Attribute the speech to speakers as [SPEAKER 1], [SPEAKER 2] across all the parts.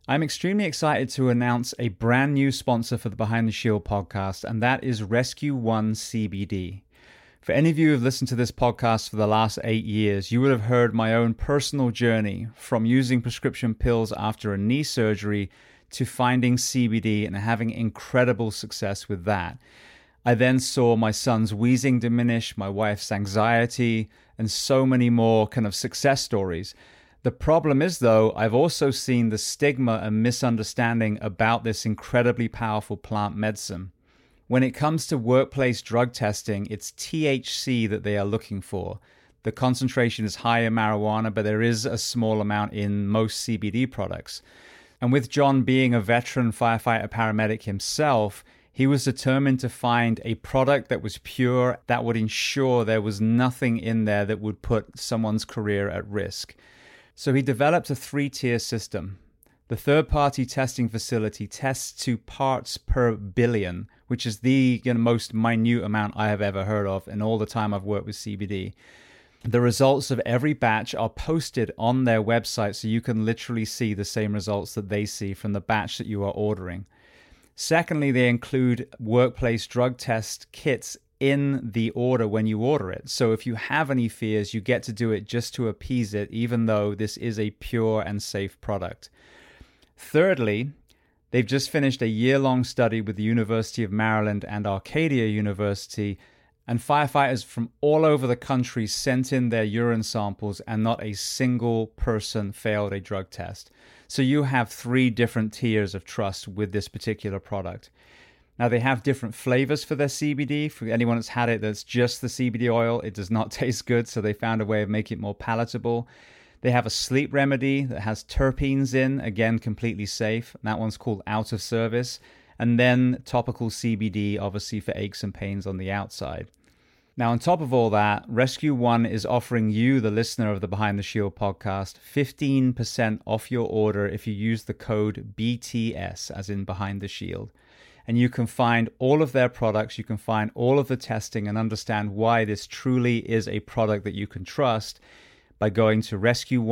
[SPEAKER 1] I'm extremely excited to announce a brand new sponsor for the Behind the Shield podcast, and that is Rescue One CBD. For any of you who have listened to this podcast for the last 8 years, you would have heard my own personal journey from using prescription pills after a knee surgery to finding CBD and having incredible success with that. I then saw my son's wheezing diminish, my wife's anxiety, and so many more kind of success stories. The problem is, though, I've also seen the stigma and misunderstanding about this incredibly powerful plant medicine. When it comes to workplace drug testing, it's THC that they are looking for. The concentration is high in marijuana, but there is a small amount in most CBD products. And with John being a veteran firefighter paramedic himself, he was determined to find a product that was pure, that would ensure there was nothing in there that would put someone's career at risk. So he developed a 3-tier system. The third-party testing facility tests to parts per billion, which is the most minute amount I have ever heard of in all the time I've worked with CBD. The results of every batch are posted on their website, so you can literally see the same results that they see from the batch that you are ordering. Secondly, they include workplace drug test kits in the order when you order it. So if you have any fears, you get to do it just to appease it, even though this is a pure and safe product. Thirdly, they've just finished a year-long study with the University of Maryland and Arcadia University, and firefighters from all over the country sent in their urine samples, and not a single person failed a drug test. So you have 3 different tiers of trust with this particular product. Now, they have different flavors for their CBD. For anyone that's had it, that's just the CBD oil. It does not taste good, so they found a way of making it more palatable. They have a sleep remedy that has terpenes in, again, completely safe. That one's called Out of Service. And then topical CBD, obviously, for aches and pains on the outside. Now, on top of all that, Rescue One is offering you, the listener of the Behind the Shield podcast, 15% off your order if you use the code BTS, as in Behind the Shield. And you can find all of their products, you can find all of the testing and understand why this truly is a product that you can trust by going to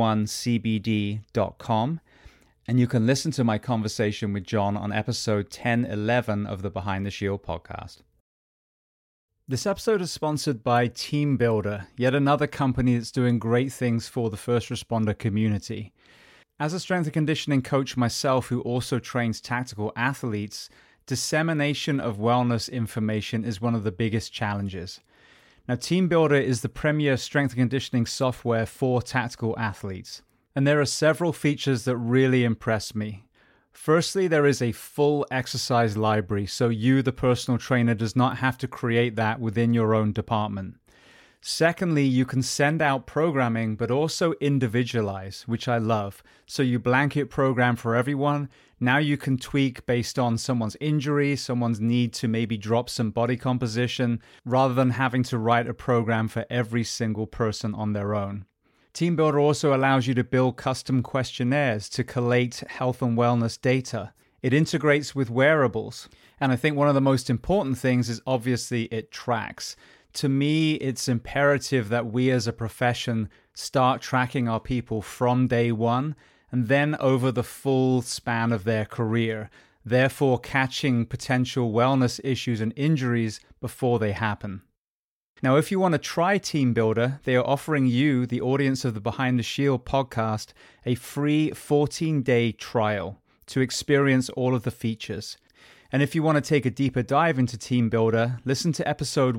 [SPEAKER 1] rescue1cbd.com. And you can listen to my conversation with John on episode 1011 of the Behind the Shield podcast. This episode is sponsored by TeamBuildr, yet another company that's doing great things for the first responder community. As a strength and conditioning coach myself who also trains tactical athletes, dissemination of wellness information is one of the biggest challenges. Now, TeamBuildr is the premier strength and conditioning software for tactical athletes, and there are several features that really impress me. Firstly, there is a full exercise library, so you, the personal trainer, does not have to create that within your own department. Secondly, you can send out programming, but also individualize, which I love. So you blanket program for everyone. Now you can tweak based on someone's injury, someone's need to maybe drop some body composition, rather than having to write a program for every single person on their own. TeamBuildr also allows you to build custom questionnaires to collate health and wellness data. It integrates with wearables. And I think one of the most important things is obviously it tracks. To me, it's imperative that we as a profession start tracking our people from day one and then over the full span of their career, therefore catching potential wellness issues and injuries before they happen. Now, if you want to try TeamBuildr, they are offering you, the audience of the Behind the Shield podcast, a free 14-day trial to experience all of the features. And if you want to take a deeper dive into TeamBuildr, listen to episode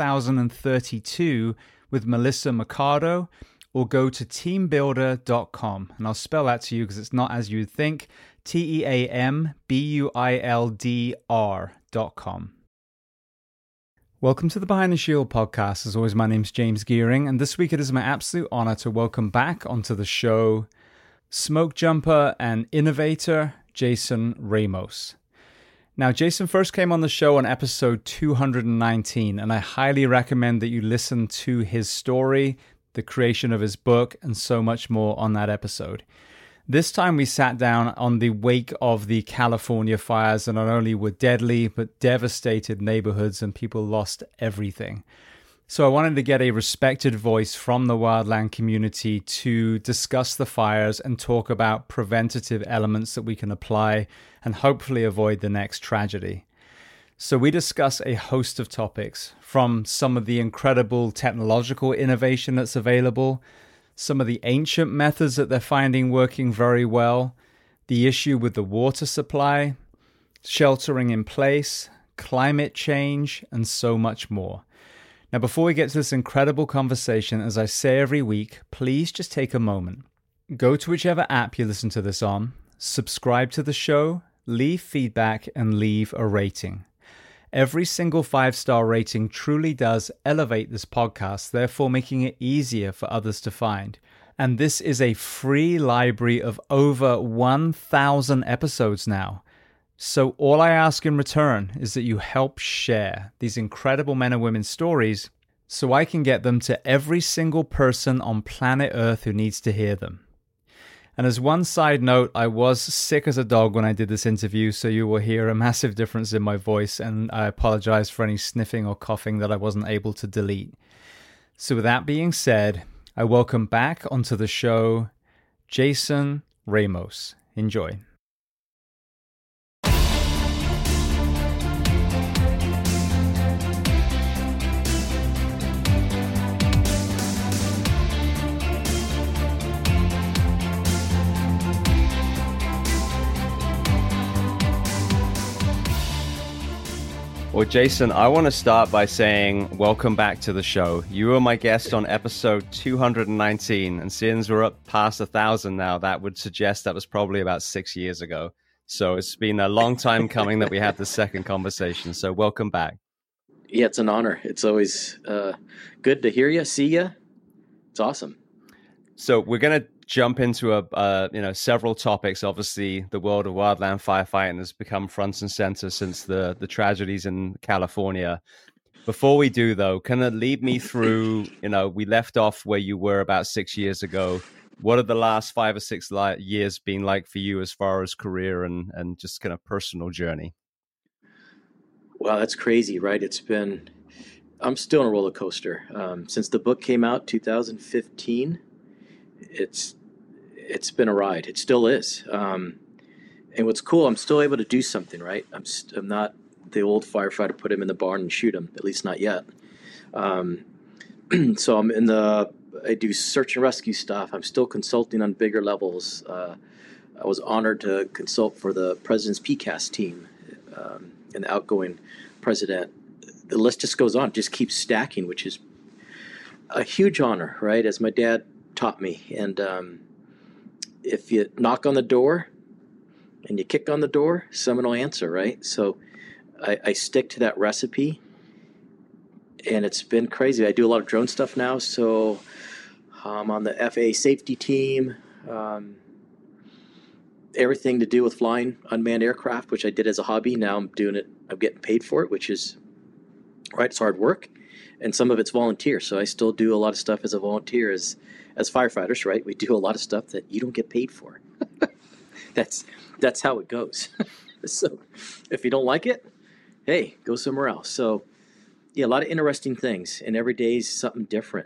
[SPEAKER 1] 1032 with Melissa Mercado, or go to teambuildr.com. And I'll spell that to you because it's not as you'd think, TeamBuildr.com. Welcome to the Behind the Shield podcast. As always, my name's James Gearing, and this week it is my absolute honor to welcome back onto the show smoke jumper and innovator Jason Ramos. Now, Jason first came on the show on episode 219, and I highly recommend that you listen to his story, the creation of his book, and so much more on that episode. This time we sat down on the wake of the California fires that not only were deadly, but devastated neighborhoods and people lost everything. So I wanted to get a respected voice from the wildland community to discuss the fires and talk about preventative elements that we can apply and hopefully avoid the next tragedy. So we discuss a host of topics, from some of the incredible technological innovation that's available, some of the ancient methods that they're finding working very well, the issue with the water supply, sheltering in place, climate change, and so much more. Now, before we get to this incredible conversation, as I say every week, please just take a moment. Go to whichever app you listen to this on, subscribe to the show, leave feedback, and leave a rating. Every single 5-star rating truly does elevate this podcast, therefore making it easier for others to find. And this is a free library of over 1,000 episodes now. So all I ask in return is that you help share these incredible men and women's stories so I can get them to every single person on planet Earth who needs to hear them. And as one side note, I was sick as a dog when I did this interview, so you will hear a massive difference in my voice, and I apologize for any sniffing or coughing that I wasn't able to delete. So with that being said, I welcome back onto the show Jason Ramos. Enjoy. Well, Jason, I want to start by saying welcome back to the show. You were my guest on episode 219, and since we're up past 1,000 now, that would suggest that was probably about 6 years ago. So it's been a long time coming that we had this second conversation. So welcome back.
[SPEAKER 2] Yeah, it's an honor. It's always good to hear you, see you. It's awesome.
[SPEAKER 1] So we're going to jump into several topics. Obviously, the world of wildland firefighting has become front and center since the tragedies in California. Before we do, though, kind of lead me through, we left off where you were about 6 years ago. What have the last 5 or 6 years been like for you as far as career and just kind of personal journey?
[SPEAKER 2] Wow, that's crazy, right? I'm still on a roller coaster. Since the book came out, 2015, it's been a ride. It still is. And what's cool, I'm still able to do something, right? I'm not the old firefighter, put him in the barn and shoot him, at least not yet. So I do search and rescue stuff. I'm still consulting on bigger levels. I was honored to consult for the president's PCAST team and the outgoing president. The list just goes on, just keeps stacking, which is a huge honor, right? As my dad taught me. And if you knock on the door and you kick on the door, someone will answer, right? So I stick to that recipe, and it's been crazy. I do a lot of drone stuff now, so I'm on the FAA safety team, everything to do with flying unmanned aircraft, which I did as a hobby. Now I'm doing it, I'm getting paid for it, which is, right, it's hard work, and some of it's volunteer. So I still do a lot of stuff as a volunteer as firefighters, right? We do a lot of stuff that you don't get paid for. That's how it goes. So if you don't like it, hey, go somewhere else. So yeah, a lot of interesting things, and every day is something different.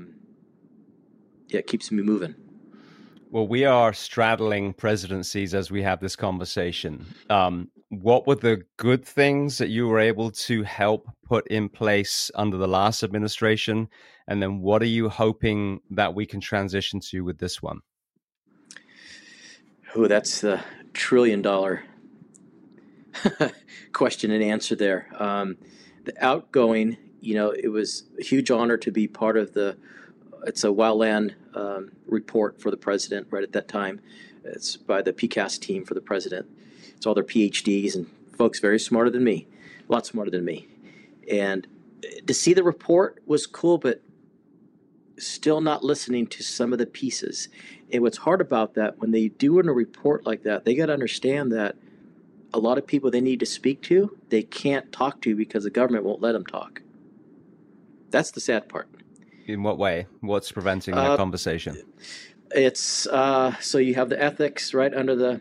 [SPEAKER 2] It keeps me moving.
[SPEAKER 1] Well, we are straddling presidencies as we have this conversation. What were the good things that you were able to help put in place under the last administration? And then what are you hoping that we can transition to with this one?
[SPEAKER 2] Oh, that's the $1 trillion question and answer there. The outgoing, it was a huge honor to be part of it's a wildland report for the president right at that time. It's by the PCAST team for the president. It's all their PhDs and folks very smarter than me, a lot smarter than me. And to see the report was cool, but still not listening to some of the pieces. And what's hard about that, when they do in a report like that, they got to understand that a lot of people they need to speak to, they can't talk to because the government won't let them talk. That's the sad part.
[SPEAKER 1] In what way? What's preventing that conversation?
[SPEAKER 2] It's so you have the ethics right under the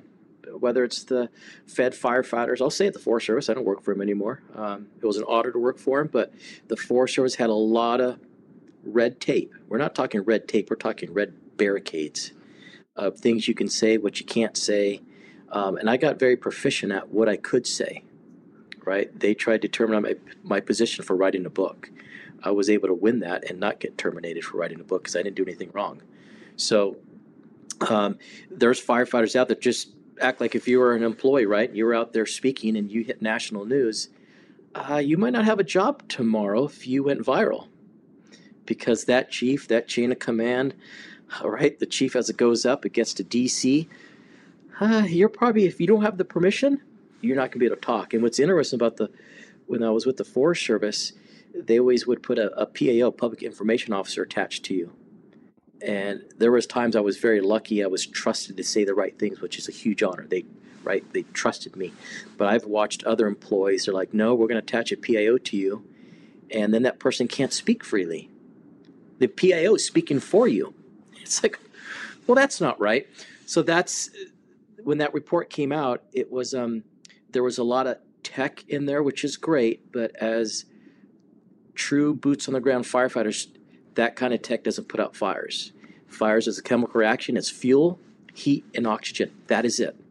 [SPEAKER 2] whether it's the Fed firefighters. I'll say it, the Forest Service. I don't work for him anymore. It was an honor to work for him, but the Forest Service had a lot of red tape. We're not talking red tape. We're talking red barricades of things you can say, what you can't say. And I got very proficient at what I could say, right? They tried to determine my position for writing a book. I was able to win that and not get terminated for writing a book because I didn't do anything wrong. So there's firefighters out there just act like if you were an employee, right? You were out there speaking and you hit national news. You might not have a job tomorrow if you went viral, because that chief, that chain of command, all right, the chief as it goes up, it gets to DC. You're probably, if you don't have the permission, you're not going to be able to talk. And what's interesting about when I was with the Forest Service, they always would put a PAO, Public Information Officer, attached to you. And there was times I was very lucky. I was trusted to say the right things, which is a huge honor. They trusted me. But I've watched other employees. They're like, no, we're going to attach a PAO to you. And then that person can't speak freely. The PAO is speaking for you. It's like, well, that's not right. So that's when that report came out. It was there was a lot of tech in there, which is great. But as true boots on the ground firefighters, that kind of tech doesn't put out fires. Fires is a chemical reaction. It's fuel, heat, and oxygen. That is it.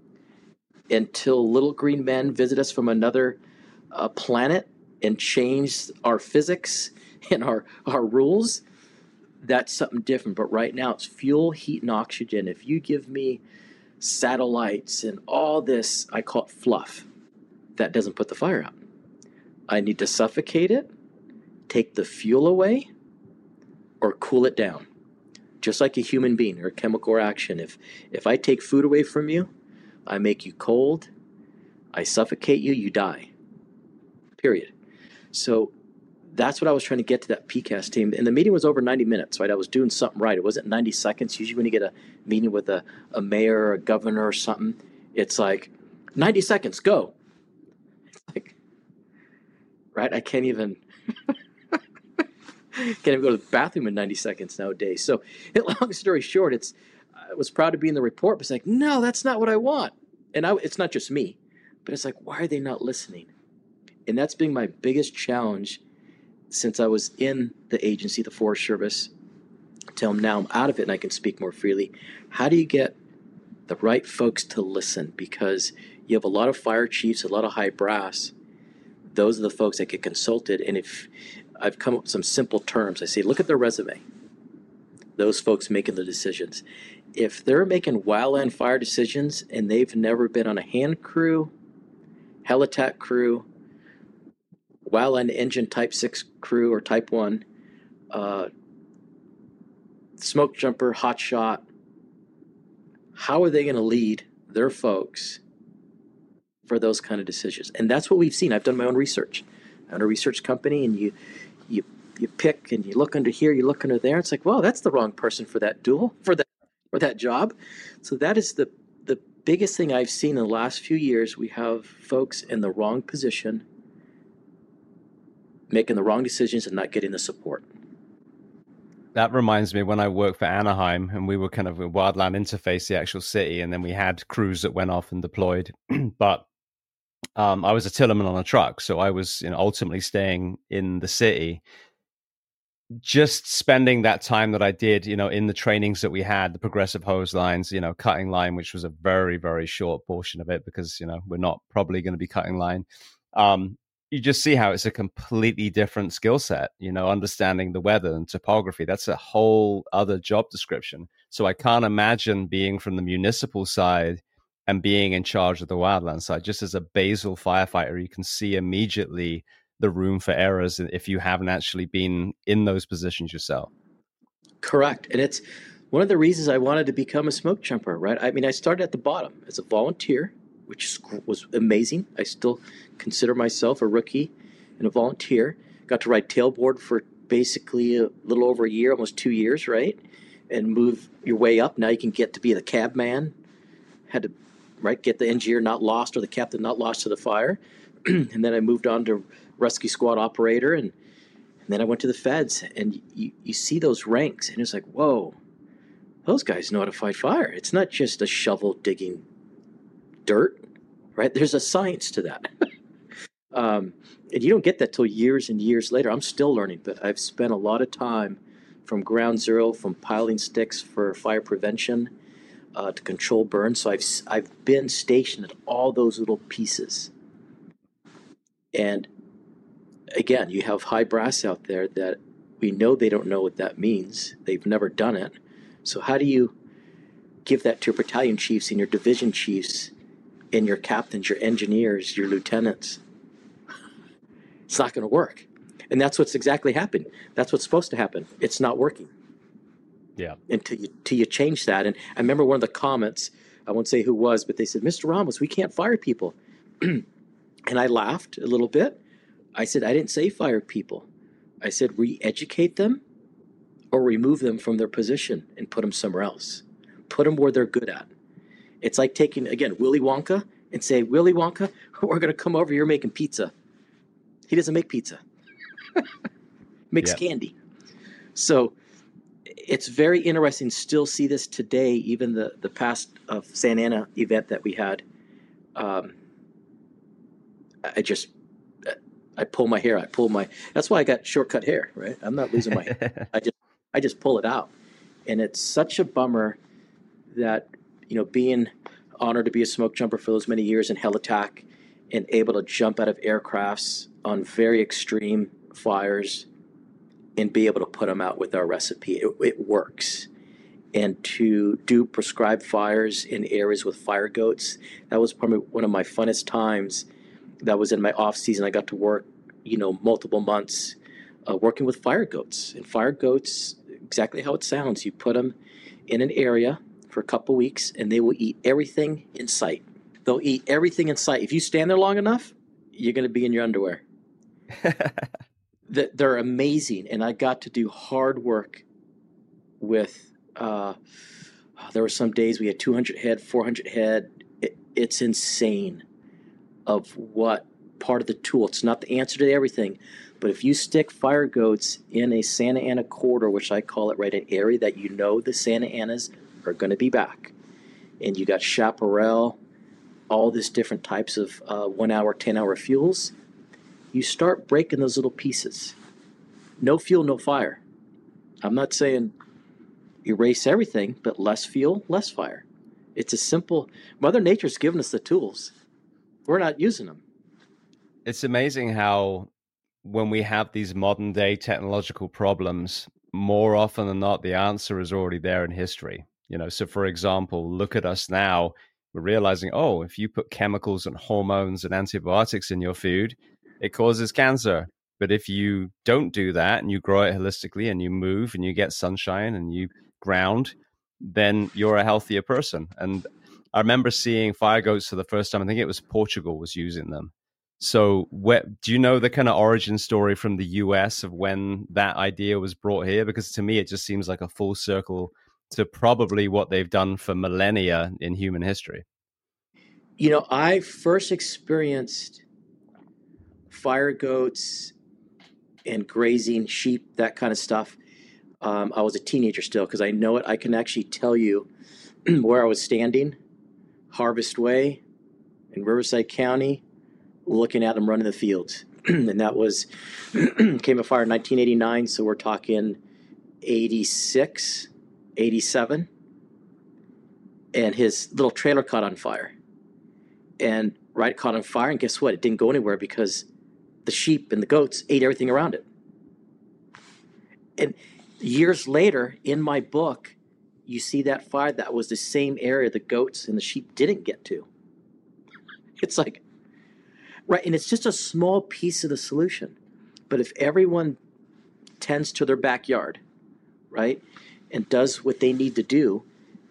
[SPEAKER 2] Until little green men visit us from another planet and change our physics and our rules, that's something different. But right now it's fuel, heat, and oxygen. If you give me satellites and all this, I call it fluff, that doesn't put the fire out. I need to suffocate it, take the fuel away, or cool it down. Just like a human being or a chemical reaction. If I take food away from you, I make you cold, I suffocate you, you die. Period. So that's what I was trying to get to that PCAST team. And the meeting was over 90 minutes, right? I was doing something right. It wasn't 90 seconds. Usually when you get a meeting with a mayor or a governor or something, it's like 90 seconds, go. It's like, right? I can't even go to the bathroom in 90 seconds nowadays. So long story short, I was proud to be in the report, but it's like, no, that's not what I want. And it's not just me, but it's like, why are they not listening? And that's been my biggest challenge since I was in the agency, the Forest Service, till now I'm out of it and I can speak more freely. How do you get the right folks to listen? Because you have a lot of fire chiefs, a lot of high brass. Those are the folks that get consulted. And if I've come up with some simple terms, I say, look at their resume. Those folks making the decisions. If they're making wildland fire decisions and they've never been on a hand crew, helitat crew, wildland engine type 6 crew or type 1, smoke jumper, hot shot, how are they going to lead their folks for those kind of decisions? And that's what we've seen. I've done my own research. I own a research company, and you pick and you look under here, you look under there. It's like, well, that's the wrong person for that duel, for that job. So that is the biggest thing I've seen in the last few years. We have folks in the wrong position, making the wrong decisions and not getting the support.
[SPEAKER 1] That reminds me when I worked for Anaheim and we were kind of a wildland interface, the actual city, and then we had crews that went off and deployed. But I was a tillerman on a truck, so I was ultimately staying in the city. Just spending that time that I did, in the trainings that we had, the progressive hose lines, cutting line, which was a very, very short portion of it because, we're not probably going to be cutting line. You just see how it's a completely different skill set, understanding the weather and topography. That's a whole other job description. So I can't imagine being from the municipal side and being in charge of the wildland side. Just as a basal firefighter, you can see immediately the room for errors if you haven't actually been in those positions yourself.
[SPEAKER 2] Correct. And it's one of the reasons I wanted to become a smoke jumper, right? I mean, I started at the bottom as a volunteer, which was amazing. I still consider myself a rookie and a volunteer. Got to ride tailboard for basically a little over a year, almost 2 years, right? And move your way up. Now you can get to be the cab man. Had to, get the engineer not lost or the captain not lost to the fire. And then I moved on to rescue squad operator, and then I went to the feds. And you see those ranks, and it's like, whoa, those guys know how to fight fire. It's not just a shovel digging dirt, right? There's a science to that. And you don't get that till years and years later. I'm still learning, but I've spent a lot of time from ground zero, from piling sticks for fire prevention to control burns. So I've been stationed at all those little pieces. And again, you have high brass out there that we know they don't know what that means. They've never done it. So how do you give that to your battalion chiefs and your division chiefs and your captains, your engineers, your lieutenants? It's not going to work. And that's what's exactly happened. That's what's supposed to happen. It's not working.
[SPEAKER 1] Yeah.
[SPEAKER 2] Until you change that. And I remember one of the comments, I won't say who was, but they said, Mr. Ramos, we can't fire people. And I laughed a little bit. I said, I didn't say fire people. I said, re-educate them or remove them from their position and put them somewhere else. Put them where they're good at. It's like taking, again, Willy Wonka and say, Willy Wonka, we're going to come over here making pizza. He doesn't make pizza. Makes candy. So it's very interesting to still see this today, even the past of Santa Ana event that we had. I pull my hair. That's why I got shortcut hair, right? I'm not losing my hair. I just pull it out. And it's such a bummer that, being honored to be a smoke jumper for those many years in hell attack and able to jump out of aircrafts on very extreme fires and be able to put them out with our recipe. It works. And to do prescribed fires in areas with fire goats, that was probably one of my funnest times. That was in my off season. I got to work, multiple months working with fire goats. And fire goats, exactly how it sounds, you put them in an area for a couple weeks and they will eat everything in sight. They'll eat everything in sight. If you stand there long enough, you're going to be in your underwear. They're amazing. And I got to do hard work with, there were some days we had 200 head, 400 head. It's insane of what part of the tool. It's not the answer to everything, but if you stick fire goats in a Santa Ana corridor, which I call it, right, an area that the Santa Anas are going to be back, and you got chaparral, all these different types of 1 hour, 10-hour fuels, you start breaking those little pieces. No fuel, no fire. I'm not saying erase everything, but less fuel, less fire. It's a simple, Mother Nature's given us the tools. We're not using them.
[SPEAKER 1] It's amazing how when we have these modern day technological problems, more often than not, the answer is already there in history. So for example, look at us now. We're realizing, if you put chemicals and hormones and antibiotics in your food, it causes cancer. But if you don't do that and you grow it holistically and you move and you get sunshine and you ground, then you're a healthier person. And I remember seeing fire goats for the first time. I think it was Portugal was using them. So do you know the kind of origin story from the US of when that idea was brought here? Because to me, it just seems like a full circle to probably what they've done for millennia in human history.
[SPEAKER 2] I first experienced fire goats and grazing sheep, that kind of stuff. I was a teenager still, because I know it. I can actually tell you where I was standing, Harvest Way in Riverside County, looking at them running the fields. And that was, came a fire in 1989, so we're talking 86, 87. And his little trailer caught on fire. And it caught on fire, and guess what? It didn't go anywhere because the sheep and the goats ate everything around it. And years later, in my book, you see that fire, that was the same area the goats and the sheep didn't get to. It's like, right, and it's just a small piece of the solution. But if everyone tends to their backyard, right, and does what they need to do,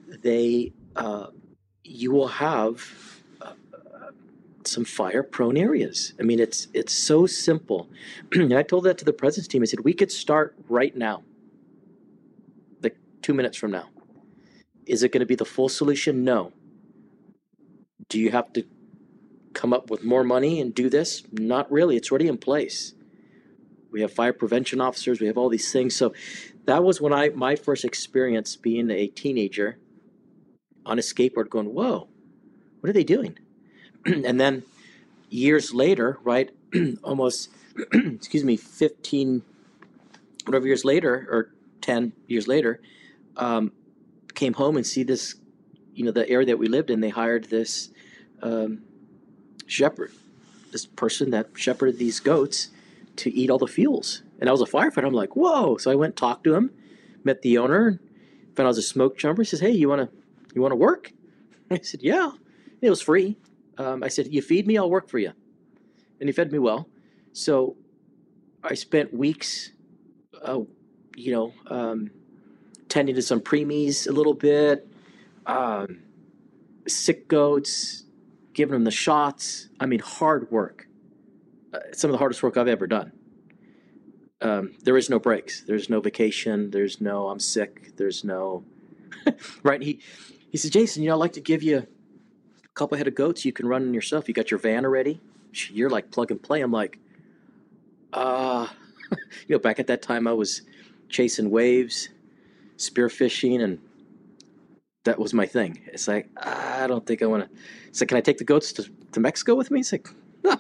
[SPEAKER 2] you will have some fire-prone areas. I mean, it's so simple. And I told that to the president's team. I said, we could start right now, like 2 minutes from now. Is it going to be the full solution? No. Do you have to come up with more money and do this? Not really. It's already in place. We have fire prevention officers. We have all these things. So that was when my first experience being a teenager on a skateboard going, whoa, What are they doing? And then years later, right, almost, 15, whatever years later, or 10 years later, came home and see this, the area that we lived in, they hired this shepherd, this person that shepherded these goats to eat all the fuels. And I was a firefighter. I'm like, whoa. So I went and talked to him, met the owner, found out I was a smoke jumper. He says, hey, you want to work? I said, yeah. It was free. I said, you feed me, I'll work for you. And he fed me well. So I spent weeks, tending to some preemies a little bit, sick goats, giving them the shots. I mean, hard work. Some of the hardest work I've ever done. There is no breaks. There's no vacation. There's no, I'm sick. There's no, right? He says, Jason, I'd like to give you a couple head of goats you can run in yourself. You got your van already? You're like plug and play. I'm like, back at that time I was chasing waves, spearfishing, and that was my thing. It's like, I don't think I want to. It's like, can I take the goats to Mexico with me? It's like, no.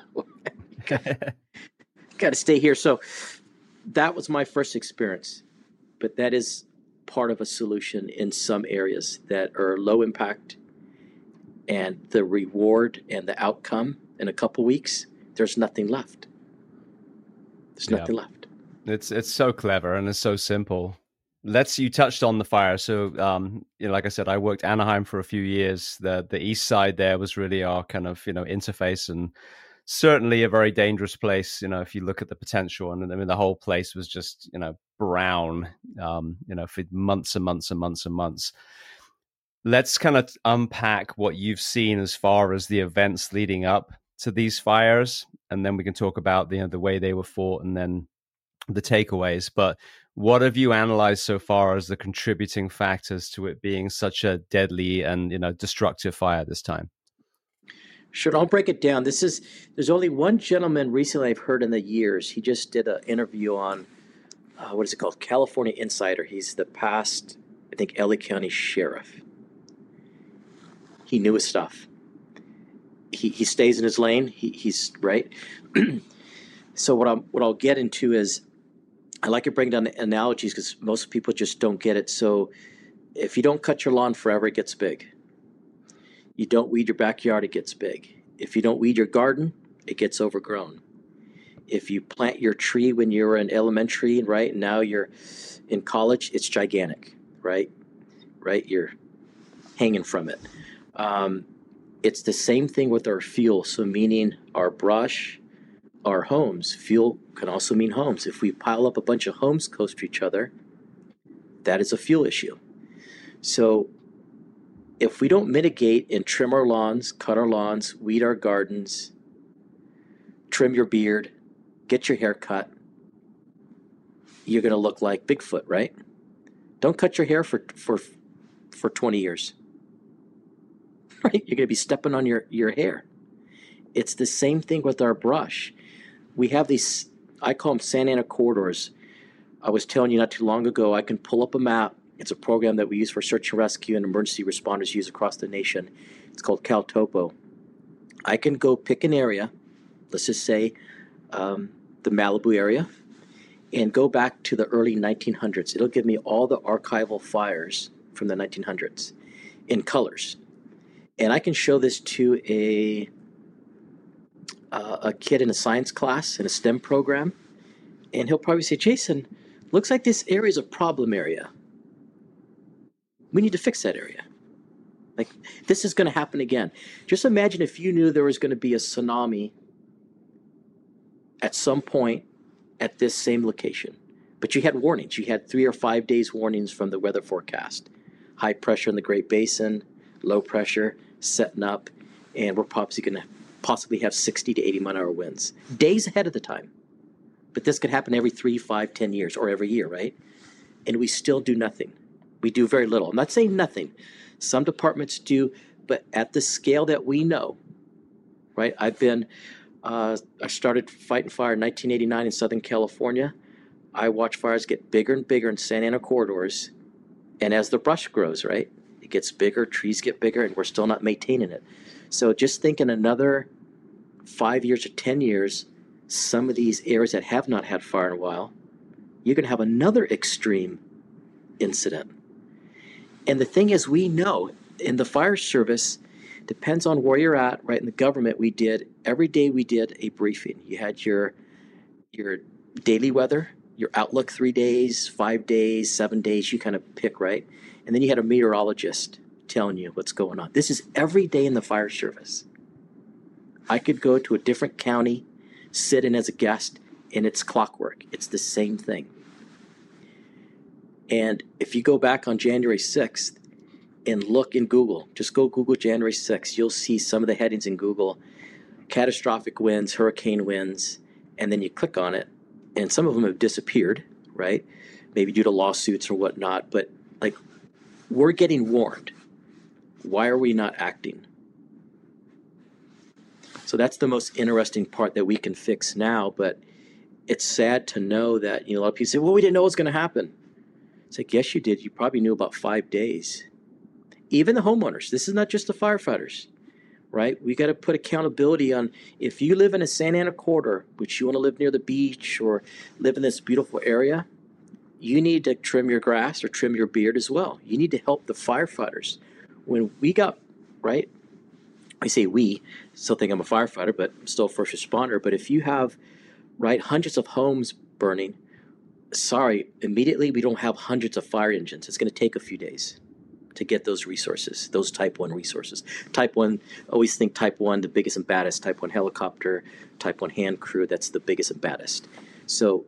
[SPEAKER 2] Got to stay here. So that was my first experience. But that is part of a solution in some areas that are low impact, and the reward and the outcome in a couple weeks, there's nothing left. There's nothing left.
[SPEAKER 1] It's so clever and it's so simple. You touched on the fire. So, like I said, I worked Anaheim for a few years. The east side there was really our kind of, interface, and certainly a very dangerous place. If you look at the potential, and I mean, the whole place was just, brown, for months and months and months and months. Let's kind of unpack what you've seen as far as the events leading up to these fires, and then we can talk about the way they were fought and then the takeaways. But what have you analyzed so far as the contributing factors to it being such a deadly and destructive fire this time?
[SPEAKER 2] Sure, I'll break it down. There's only one gentleman recently I've heard in the years. He just did an interview on what is it called, California Insider. He's the past, I think, LA County sheriff. He knew his stuff. He stays in his lane. He's right. So what I'll get into is, I like to bring down the analogies because most people just don't get it. So if you don't cut your lawn forever, it gets big. You don't weed your backyard, it gets big. If you don't weed your garden, it gets overgrown. If you plant your tree when you were in elementary, right, and now you're in college, it's gigantic, right? Right? You're hanging from it. It's the same thing with our fuel. So meaning our brush, our homes. Fuel can also mean homes. If we pile up a bunch of homes close to each other, that is a fuel issue. So if we don't mitigate and trim our lawns, cut our lawns, weed our gardens, trim your beard, get your hair cut, you're going to look like Bigfoot, right? Don't cut your hair for 20 years. Right? You're going to be stepping on your hair. It's the same thing with our brush. We have these, I call them Santa Ana corridors. I was telling you not too long ago, I can pull up a map. It's a program that we use for search and rescue and emergency responders use across the nation. It's called CalTopo. I can go pick an area, let's just say the Malibu area, and go back to the early 1900s. It'll give me all the archival fires from the 1900s in colors. And I can show this to a kid in a science class in a STEM program, and he'll probably say, Jason, looks like this area is a problem area. We need to fix that area. Like, this is going to happen again. Just imagine if you knew there was going to be a tsunami at some point at this same location, but you had warnings. You had 3 or 5 days warnings from the weather forecast. High pressure in the Great Basin, low pressure setting up, and we're probably going to possibly have 60 to 80 mile-an-hour winds. Days ahead of the time. But this could happen every 3, 5, 10 years, or every year, right? And we still do nothing. We do very little. I'm not saying nothing. Some departments do, but at the scale that we know, right? I started fighting fire in 1989 in Southern California. I watch fires get bigger and bigger in Santa Ana corridors. And as the brush grows, right, it gets bigger, trees get bigger, and we're still not maintaining it. So just think in another 5 years or 10 years, some of these areas that have not had fire in a while, you're going to have another extreme incident. And the thing is, we know in the fire service, depends on where you're at, right? In the government, every day we did a briefing. You had your daily weather, your outlook 3 days, 5 days, 7 days, you kind of pick, right? And then you had a meteorologist telling you what's going on. This is every day in the fire service. I could go to a different county, sit in as a guest, and it's clockwork. It's the same thing. And if you go back on January 6th and look in Google, just go Google January 6th, you'll see some of the headings in Google, catastrophic winds, hurricane winds, and then you click on it, and some of them have disappeared, right? Maybe due to lawsuits or whatnot, but like, we're getting warned. Why are we not acting? So that's the most interesting part that we can fix now, but it's sad to know that, a lot of people say, well, we didn't know it was going to happen. It's like, yes, you did. You probably knew about 5 days. Even the homeowners. This is not just the firefighters, right? We got to put accountability on, if you live in a Santa Ana corridor, which you want to live near the beach or live in this beautiful area, you need to trim your grass or trim your beard as well. You need to help the firefighters. When we got, right, I say we, still think I'm a firefighter, but I'm still a first responder. But if you have, right, hundreds of homes burning, sorry, immediately we don't have hundreds of fire engines. It's going to take a few days to get those resources, those type 1 resources. Type 1, always think type 1, the biggest and baddest. Type 1 helicopter, type 1 hand crew, that's the biggest and baddest. So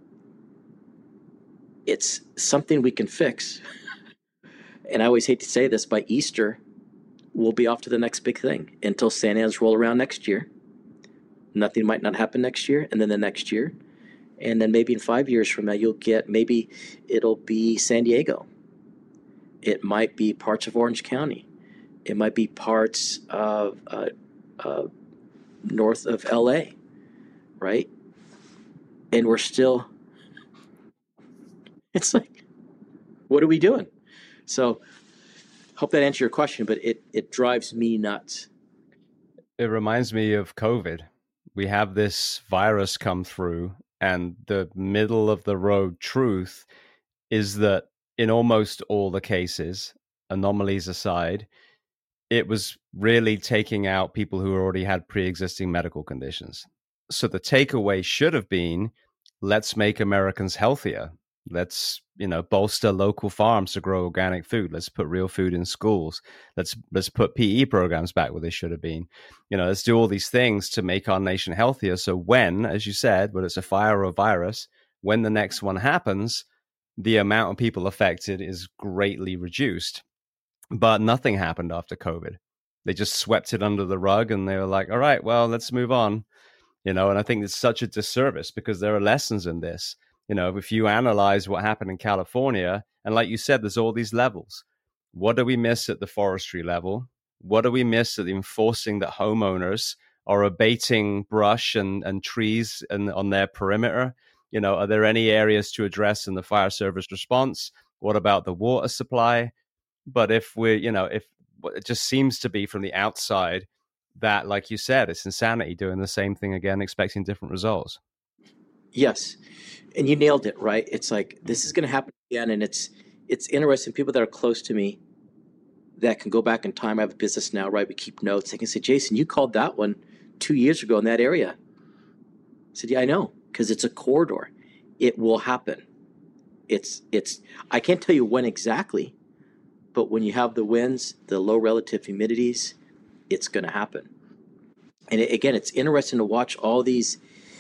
[SPEAKER 2] it's something we can fix. And I always hate to say this, by Easter, we'll be off to the next big thing. Until Santa Ana's roll around next year, nothing might not happen next year, and then the next year. And then maybe in 5 years from now, maybe it'll be San Diego. It might be parts of Orange County. It might be parts of north of LA, right? And we're still, it's like, what are we doing? So hope that answered your question, but it drives me nuts.
[SPEAKER 1] It reminds me of COVID. We have this virus come through, and the middle of the road truth is that in almost all the cases, anomalies aside, it was really taking out people who already had pre-existing medical conditions. So the takeaway should have been, let's make Americans healthier. Let's, bolster local farms to grow organic food. Let's put real food in schools. Let's put PE programs back where they should have been. Let's do all these things to make our nation healthier. So when, as you said, whether it's a fire or a virus, when the next one happens, the amount of people affected is greatly reduced. But nothing happened after COVID. They just swept it under the rug and they were like, all right, well, let's move on. And I think it's such a disservice because there are lessons in this. If you analyze what happened in California, and like you said, there's all these levels. What do we miss at the forestry level? What do we miss at enforcing that homeowners are abating brush and trees on their perimeter? Are there any areas to address in the fire service response? What about the water supply? But if if it just seems to be from the outside that, like you said, it's insanity doing the same thing again, expecting different results.
[SPEAKER 2] Yes. And you nailed it, right? It's like, this is going to happen again. And it's interesting. People that are close to me that can go back in time. I have a business now, right? We keep notes. They can say, Jason, you called that one 2 years ago in that area. I said, yeah, I know, because it's a corridor. It will happen. I can't tell you when exactly, but when you have the winds, the low relative humidities, it's going to happen. And again, it's interesting to watch all these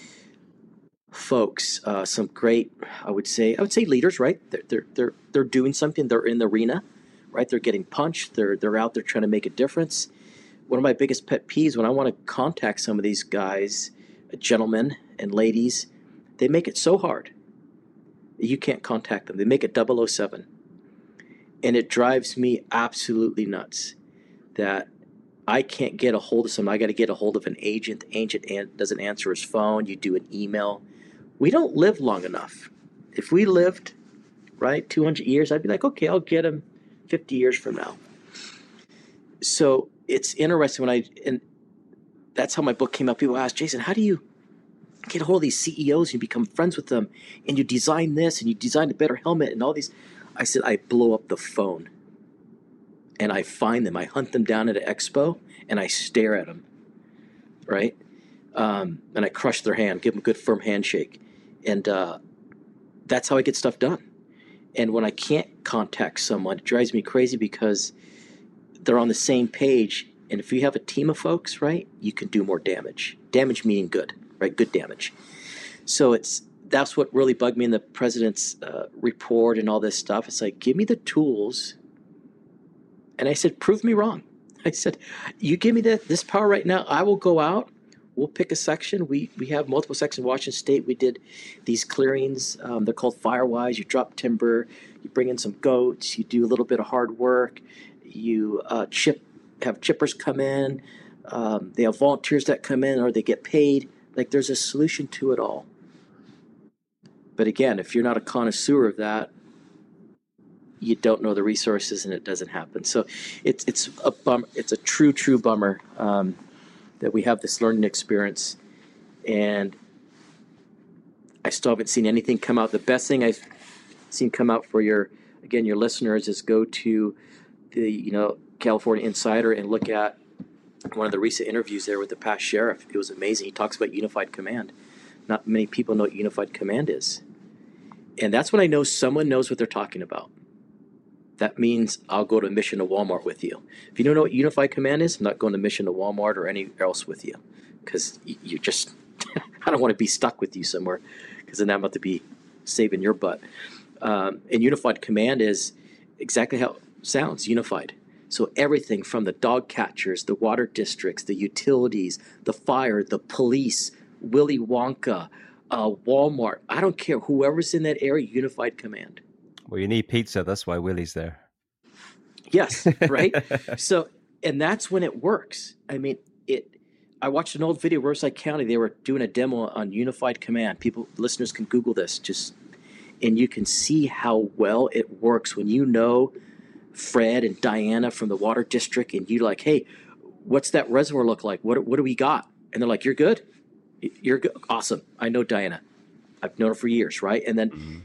[SPEAKER 2] folks, some great, I would say leaders, right? They're doing something. They're in the arena, right? They're getting punched. They're out there trying to make a difference. One of my biggest pet peeves when I want to contact some of these guys, gentlemen and ladies, they make it so hard that you can't contact them. They make it 007. And it drives me absolutely nuts that I can't get a hold of someone. I got to get a hold of an agent. The agent doesn't answer his phone. You do an email. We don't live long enough. If we lived, right, 200 years, I'd be like, okay, I'll get him 50 years from now. So it's interesting and that's how my book came out. People ask, Jason, how do you get a hold of these CEOs and you become friends with them and you design this and you design a better helmet and all these? I said, I blow up the phone and I find them. I hunt them down at an expo and I stare at them, right? And I crush their hand, give them a good firm handshake. And that's how I get stuff done. And when I can't contact someone, it drives me crazy because they're on the same page. And if you have a team of folks, right, you can do more damage. Damage meaning good, right? Good damage. So that's what really bugged me in the president's report and all this stuff. It's like, give me the tools. And I said, prove me wrong. I said, you give me this power right now, I will go out. We'll pick a section. We have multiple sections in Washington State. We did these clearings. They're called Firewise. You drop timber. You bring in some goats. You do a little bit of hard work. You have chippers come in. They have volunteers that come in or they get paid. Like there's a solution to it all. But again, if you're not a connoisseur of that, you don't know the resources and it doesn't happen. So it's a bummer. It's a true bummer. That we have this learning experience, and I still haven't seen anything come out. The best thing I've seen come out for your listeners is go to the California Insider and look at one of the recent interviews there with the past sheriff. It was amazing. He talks about unified command. Not many people know what unified command is, and that's when I know someone knows what they're talking about. That means I'll go to a mission to Walmart with you. If you don't know what unified command is, I'm not going to mission to Walmart or anywhere else with you, because you just I don't want to be stuck with you somewhere, because then I'm about to be saving your butt. And unified command is exactly how it sounds, unified. So everything from the dog catchers, the water districts, the utilities, the fire, the police, Willy Wonka, Walmart, I don't care, whoever's in that area, unified command.
[SPEAKER 1] Well, you need pizza. That's why Willie's there.
[SPEAKER 2] Yes, right? So, and that's when it works. I mean, I watched an old video, Riverside County. They were doing a demo on unified command. Listeners can Google this, and you can see how well it works when you know Fred and Diana from the water district, and you're like, hey, what's that reservoir look like? What do we got? And they're like, you're good. You're good. Awesome. I know Diana. I've known her for years, right? And then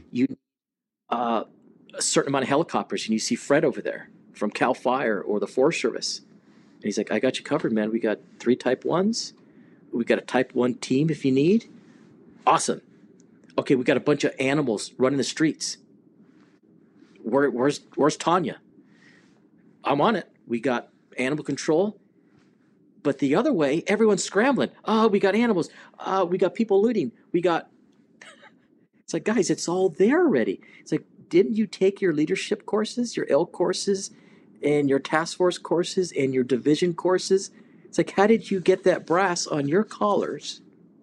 [SPEAKER 2] a certain amount of helicopters, and you see Fred over there from CAL FIRE or the Forest Service. And he's like, I got you covered, man. We got 3 Type 1s. We got a Type 1 team if you need. Awesome. Okay, we got a bunch of animals running the streets. Where's Tanya? I'm on it. We got animal control. But the other way, everyone's scrambling. Oh, we got animals. We got people looting. It's like, guys, it's all there already. It's like, didn't you take your leadership courses, your L courses, and your task force courses, and your division courses? It's like, how did you get that brass on your collars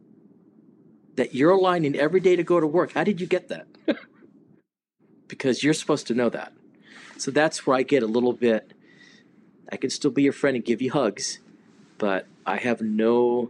[SPEAKER 2] that you're aligning every day to go to work? How did you get that? Because you're supposed to know that. So that's where I get a little bit, I can still be your friend and give you hugs, but I have no,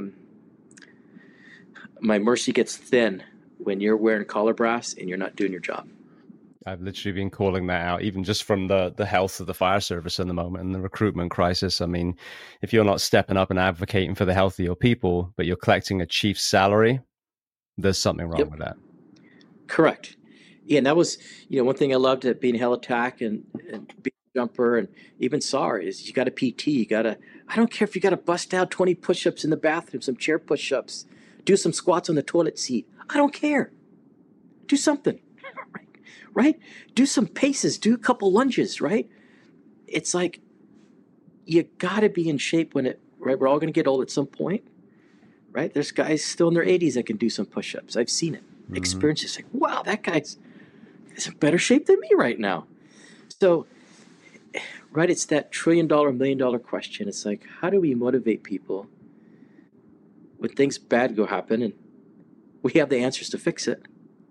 [SPEAKER 2] my mercy gets thin when you're wearing collar brass and you're not doing your job.
[SPEAKER 1] I've literally been calling that out, even just from the health of the fire service in the moment and the recruitment crisis. I mean, if you're not stepping up and advocating for the health of your people, but you're collecting a chief's salary, there's something wrong with that.
[SPEAKER 2] Correct. Yeah, and that was, one thing I loved at being Heli-TAC and being a jumper and even SAR is you got a PT. I don't care if you got to bust out 20 push-ups in the bathroom, some chair push-ups, do some squats on the toilet seat. I don't care. Do something, right? Do some paces, do a couple lunges, right? It's like, you got to be in shape right? We're all going to get old at some point, right? There's guys still in their 80s that can do some push-ups. I've seen it. Experience is like, wow, that guy's in better shape than me right now. So, right, it's that $1 trillion, $1 million question. It's like, how do we motivate people when things bad go happen and we have the answers to fix it?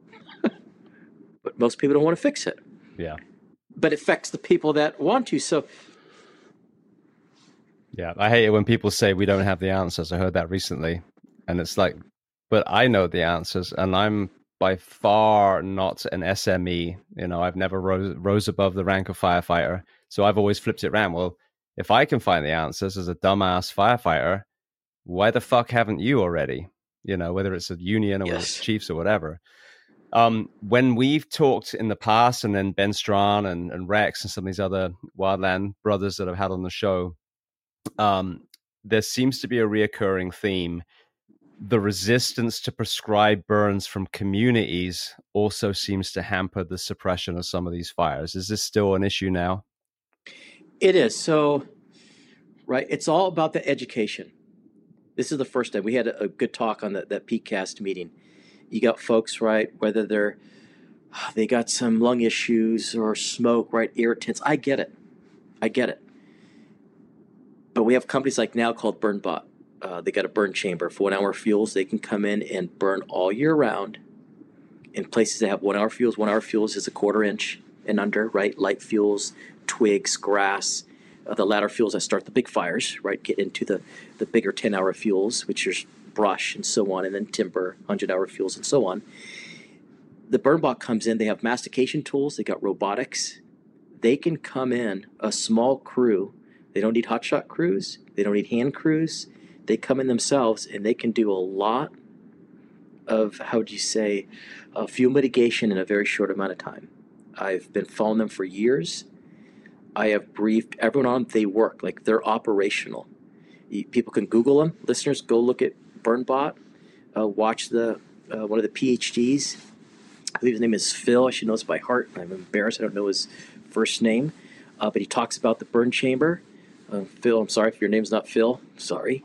[SPEAKER 2] But most people don't want to fix it.
[SPEAKER 1] Yeah.
[SPEAKER 2] But it affects the people that want to. So,
[SPEAKER 1] yeah, I hate it when people say we don't have the answers. I heard that recently. And it's like, but I know the answers, and I'm by far not an SME. I've never rose above the rank of firefighter. So I've always flipped it around. Well,
[SPEAKER 3] if I can find the answers as a dumbass firefighter, why the fuck haven't you already? Whether it's a union or whether it's chiefs or whatever. When we've talked in the past, and then Ben Strawn and Rex and some of these other wildland brothers that I've had on the show, there seems to be a reoccurring theme. The resistance to prescribe burns from communities also seems to hamper the suppression of some of these fires. Is this still an issue now?
[SPEAKER 2] It is. So, right, it's all about the education. This is the first time we had a good talk on that PCAST meeting. You got folks, right, whether they got some lung issues or smoke, right, irritants. I get it. But we have companies like now called BurnBot. They got a burn chamber for 1 hour fuels. They can come in and burn all year round in places that have 1 hour fuels. 1 hour fuels is a 1/4 inch and under, right? Light fuels, twigs, grass. The latter fuels that start the big fires, right? Get into the bigger 10-hour fuels, which is brush and so on, and then timber, 100-hour fuels and so on. The BurnBot comes in. They have mastication tools. They got robotics. They can come in, a small crew. They don't need hotshot crews. They don't need hand crews. They come in themselves, and they can do a lot of, fuel mitigation in a very short amount of time. I've been following them for years. I have briefed everyone on them. They work, like they're operational. People can Google them. Listeners, go look at BurnBot. Watch one of the PhDs. I believe his name is Phil. I should know this by heart. I'm embarrassed. I don't know his first name. But he talks about the burn chamber. Phil, I'm sorry if your name's not Phil. Sorry.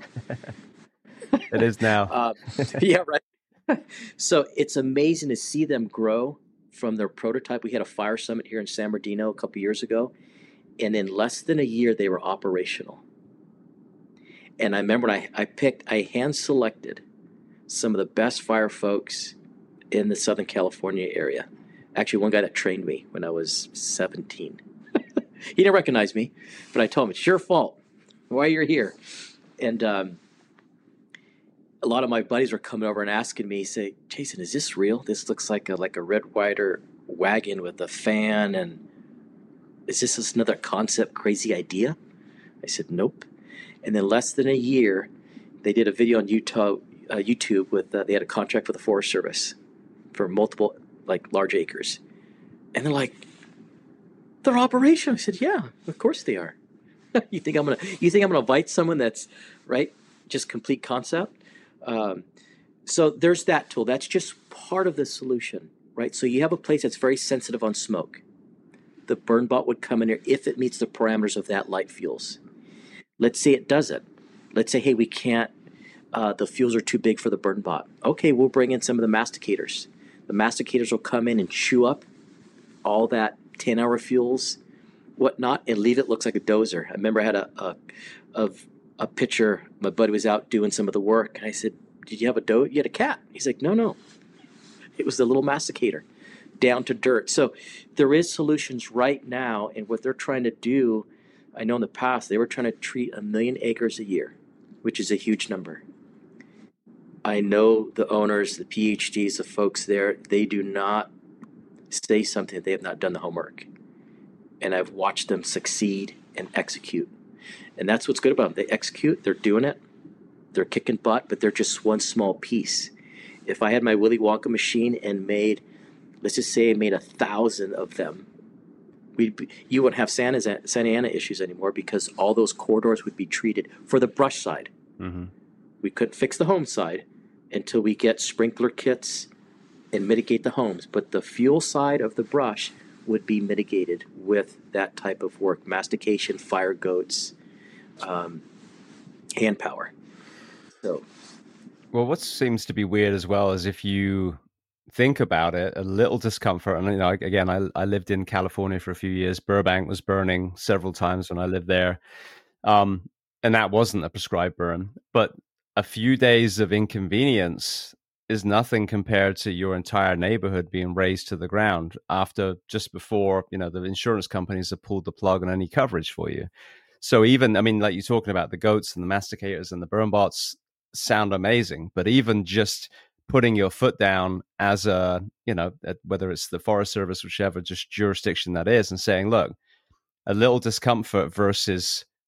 [SPEAKER 3] It is now.
[SPEAKER 2] Yeah, right. So it's amazing to see them grow from their prototype. We had a fire summit here in San Bernardino a couple years ago, and in less than a year, they were operational. And I remember when I hand-selected some of the best fire folks in the Southern California area. Actually, one guy that trained me when I was 17. He didn't recognize me, but I told him, it's your fault why you're here. And a lot of my buddies were coming over and asking me, say, Jason, is this real? This looks like a Red Ryder wagon with a fan. And is this just another concept, crazy idea? I said, nope. And then less than a year, they did a video on YouTube with, they had a contract with the Forest Service for multiple, large acres. And they're like, they're operational. I said, yeah, of course they are. You think I'm gonna invite someone that's right, just complete concept? So there's that tool. That's just part of the solution, right? So you have a place that's very sensitive on smoke. The BurnBot would come in there if it meets the parameters of that light fuels. Let's say it doesn't. Let's say, hey, we can't. The fuels are too big for the BurnBot. Okay, we'll bring in some of the masticators. The masticators will come in and chew up all that 10-hour fuels, whatnot, and leave it looks like a dozer. I remember I had a picture. My buddy was out doing some of the work, and I said, did you have a doe? You had a cat? He's like, no. It was the little masticator down to dirt. So there is solutions right now, and what they're trying to do, I know in the past, they were trying to treat 1 million acres a year, which is a huge number. I know the owners, the PhDs, the folks there, they do not say something that they have not done the homework. And I've watched them succeed and execute. And that's what's good about them. They execute, they're doing it, they're kicking butt, but they're just one small piece. If I had my Willy Wonka machine and let's just say I made 1,000 of them, you wouldn't have Santa Ana issues anymore because all those corridors would be treated for the brush side. Mm-hmm. We couldn't fix the home side until we get sprinkler kits and mitigate the homes. But the fuel side of the brush would be mitigated with that type of work, mastication, fire goats, hand power. So,
[SPEAKER 3] well, what seems to be weird as well is if you think about it, a little discomfort. And, again, I lived in California for a few years. Burbank was burning several times when I lived there. And that wasn't a prescribed burn. But a few days of inconvenience is nothing compared to your entire neighborhood being razed to the ground just before, the insurance companies have pulled the plug on any coverage for you. So even, like you're talking about the goats and the masticators and the BurnBots sound amazing, but even just putting your foot down as whether it's the Forest Service, whichever just jurisdiction that is, and saying, look, a little discomfort versus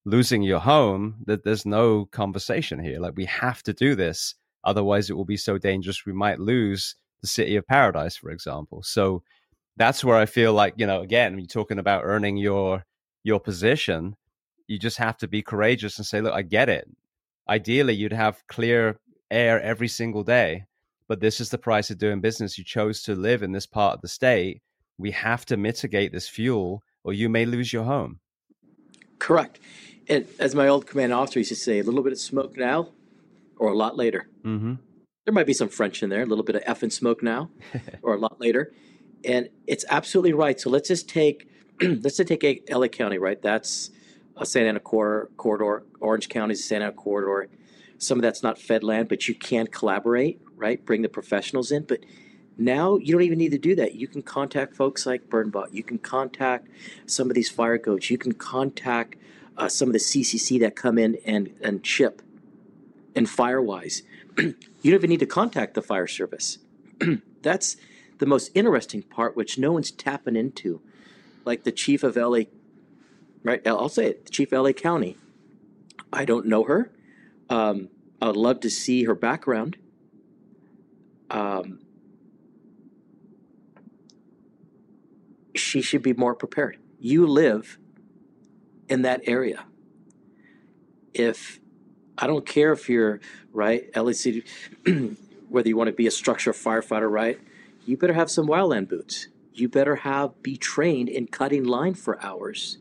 [SPEAKER 3] losing your home, that there's no conversation here. Like, we have to do this. Otherwise, it will be so dangerous. We might lose the city of paradise, for example. So that's where I feel like, again, you're talking about earning your position. You just have to be courageous and say, look, I get it. Ideally, you'd have clear air every single day, but this is the price of doing business. You chose to live in this part of the state. We have to mitigate this fuel, or you may lose your home.
[SPEAKER 2] Correct. And as my old command officer used to say, a little bit of smoke now or a lot later.
[SPEAKER 3] Mm-hmm.
[SPEAKER 2] There might be some French in there, a little bit of effing smoke now or a lot later. And it's absolutely right. So let's just take LA County, right? That's a Santa Ana corridor. Orange County is a Santa Ana corridor. Some of that's not Fed land, but you can collaborate, right? Bring the professionals in. But now you don't even need to do that. You can contact folks like BurnBot. You can contact some of these fire codes. You can contact some of the CCC that come in and chip and Firewise. You don't even need to contact the fire service. That's the most interesting part, which no one's tapping into. Like the chief of LA, right? I'll say it, the chief of LA County. I don't know her. I would love to see her background. She should be more prepared. You live in that area. I don't care if you're, right, LAC, whether you want to be a structural firefighter, right, you better have some wildland boots. You better be trained in cutting line for hours.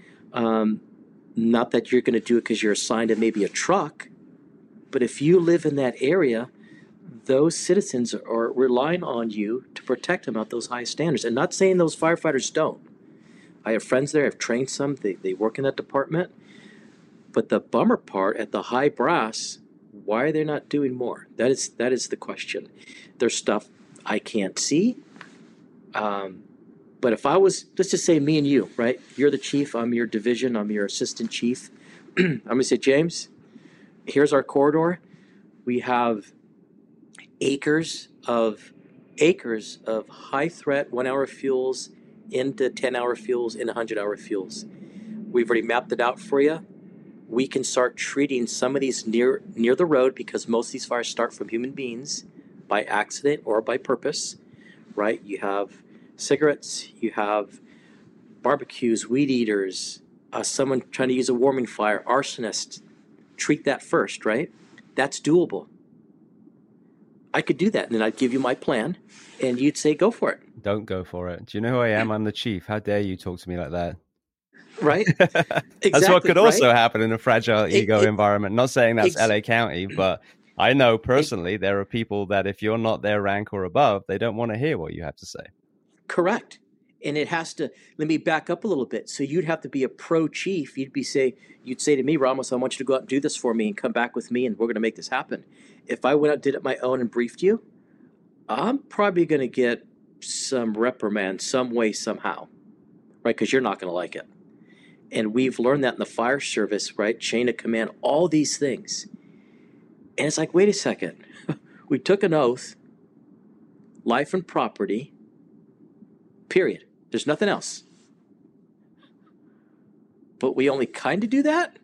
[SPEAKER 2] Not that you're going to do it because you're assigned to maybe a truck, but if you live in that area, those citizens are relying on you to protect them at those high standards. And not saying those firefighters don't. I have friends there. I've trained some. They work in that department. But the bummer part at the high brass, why are they not doing more? That is the question. There's stuff I can't see. But if I was, let's just say me and you, right? You're the chief. I'm your division. I'm your assistant chief. I'm going to say, James, here's our corridor. We have acres of high threat 1 hour fuels into 10-hour fuels into 100-hour fuels. We've already mapped it out for you. We can start treating some of these near the road, because most of these fires start from human beings by accident or by purpose, right? You have cigarettes, you have barbecues, weed eaters, someone trying to use a warming fire, arsonists. Treat that first, right? That's doable. I could do that, and then I'd give you my plan, and you'd say, go for it.
[SPEAKER 3] Don't go for it. Do you know who I am? I'm the chief. How dare you talk to me like that?
[SPEAKER 2] Right? Exactly,
[SPEAKER 3] that's what could also
[SPEAKER 2] right?
[SPEAKER 3] happen in a fragile ego environment. Not saying that's LA County, but I know personally there are people that if you're not their rank or above, they don't want to hear what you have to say.
[SPEAKER 2] Correct. And it has to, let me back up a little bit. So you'd have to be a pro chief. You'd say to me, Ramos, I want you to go out and do this for me and come back with me, and we're going to make this happen. If I went out and did it my own and briefed you, I'm probably going to get some reprimand some way, somehow, right? Because you're not going to like it. And we've learned that in the fire service, right? Chain of command, all these things. And it's like, wait a second. We took an oath, life and property, period. There's nothing else. But we only kind of do that?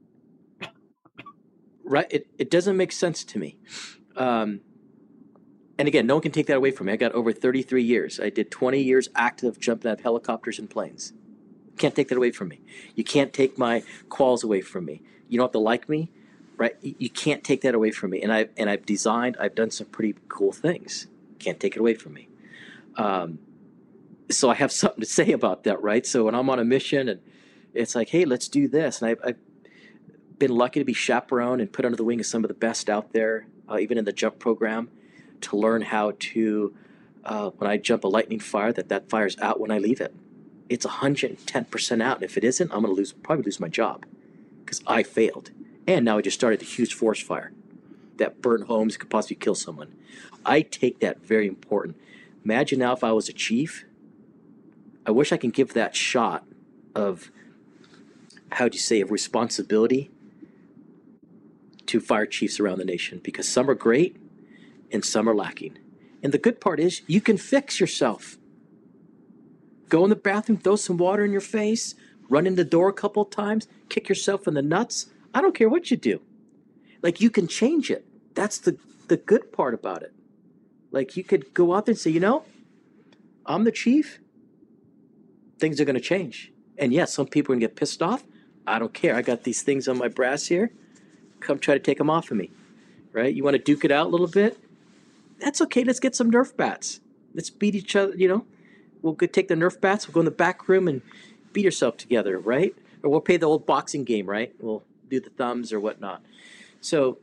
[SPEAKER 2] Right? It doesn't make sense to me. And again, no one can take that away from me. I got over 33 years. I did 20 years active jumping out of helicopters and planes. Can't take that away from me. You can't take my quals away from me. You don't have to like me, right? You can't take that away from me. And I've done some pretty cool things. Can't take it away from me. So I have something to say about that, right? So when I'm on a mission and it's like, hey, let's do this. And I've been lucky to be chaperoned and put under the wing of some of the best out there, even in the jump program, to learn how to, when I jump a lightning fire, that fire's out when I leave it. It's 110% out. And if it isn't, I'm going to probably lose my job because I failed. And now I just started a huge forest fire that burned homes, could possibly kill someone. I take that very important. Imagine now if I was a chief. I wish I can give that shot of, of responsibility to fire chiefs around the nation, because some are great and some are lacking. And the good part is you can fix yourself. Go in the bathroom, throw some water in your face, run in the door a couple of times, kick yourself in the nuts. I don't care what you do. Like, you can change it. That's the good part about it. Like, you could go out there and say, I'm the chief. Things are going to change. And yes, some people are going to get pissed off. I don't care. I got these things on my brass here. Come try to take them off of me, right? You want to duke it out a little bit? That's okay. Let's get some Nerf bats. Let's beat each other, We'll go take the Nerf bats. We'll go in the back room and beat ourselves together, right? Or we'll play the old boxing game, right? We'll do the thumbs or whatnot. So,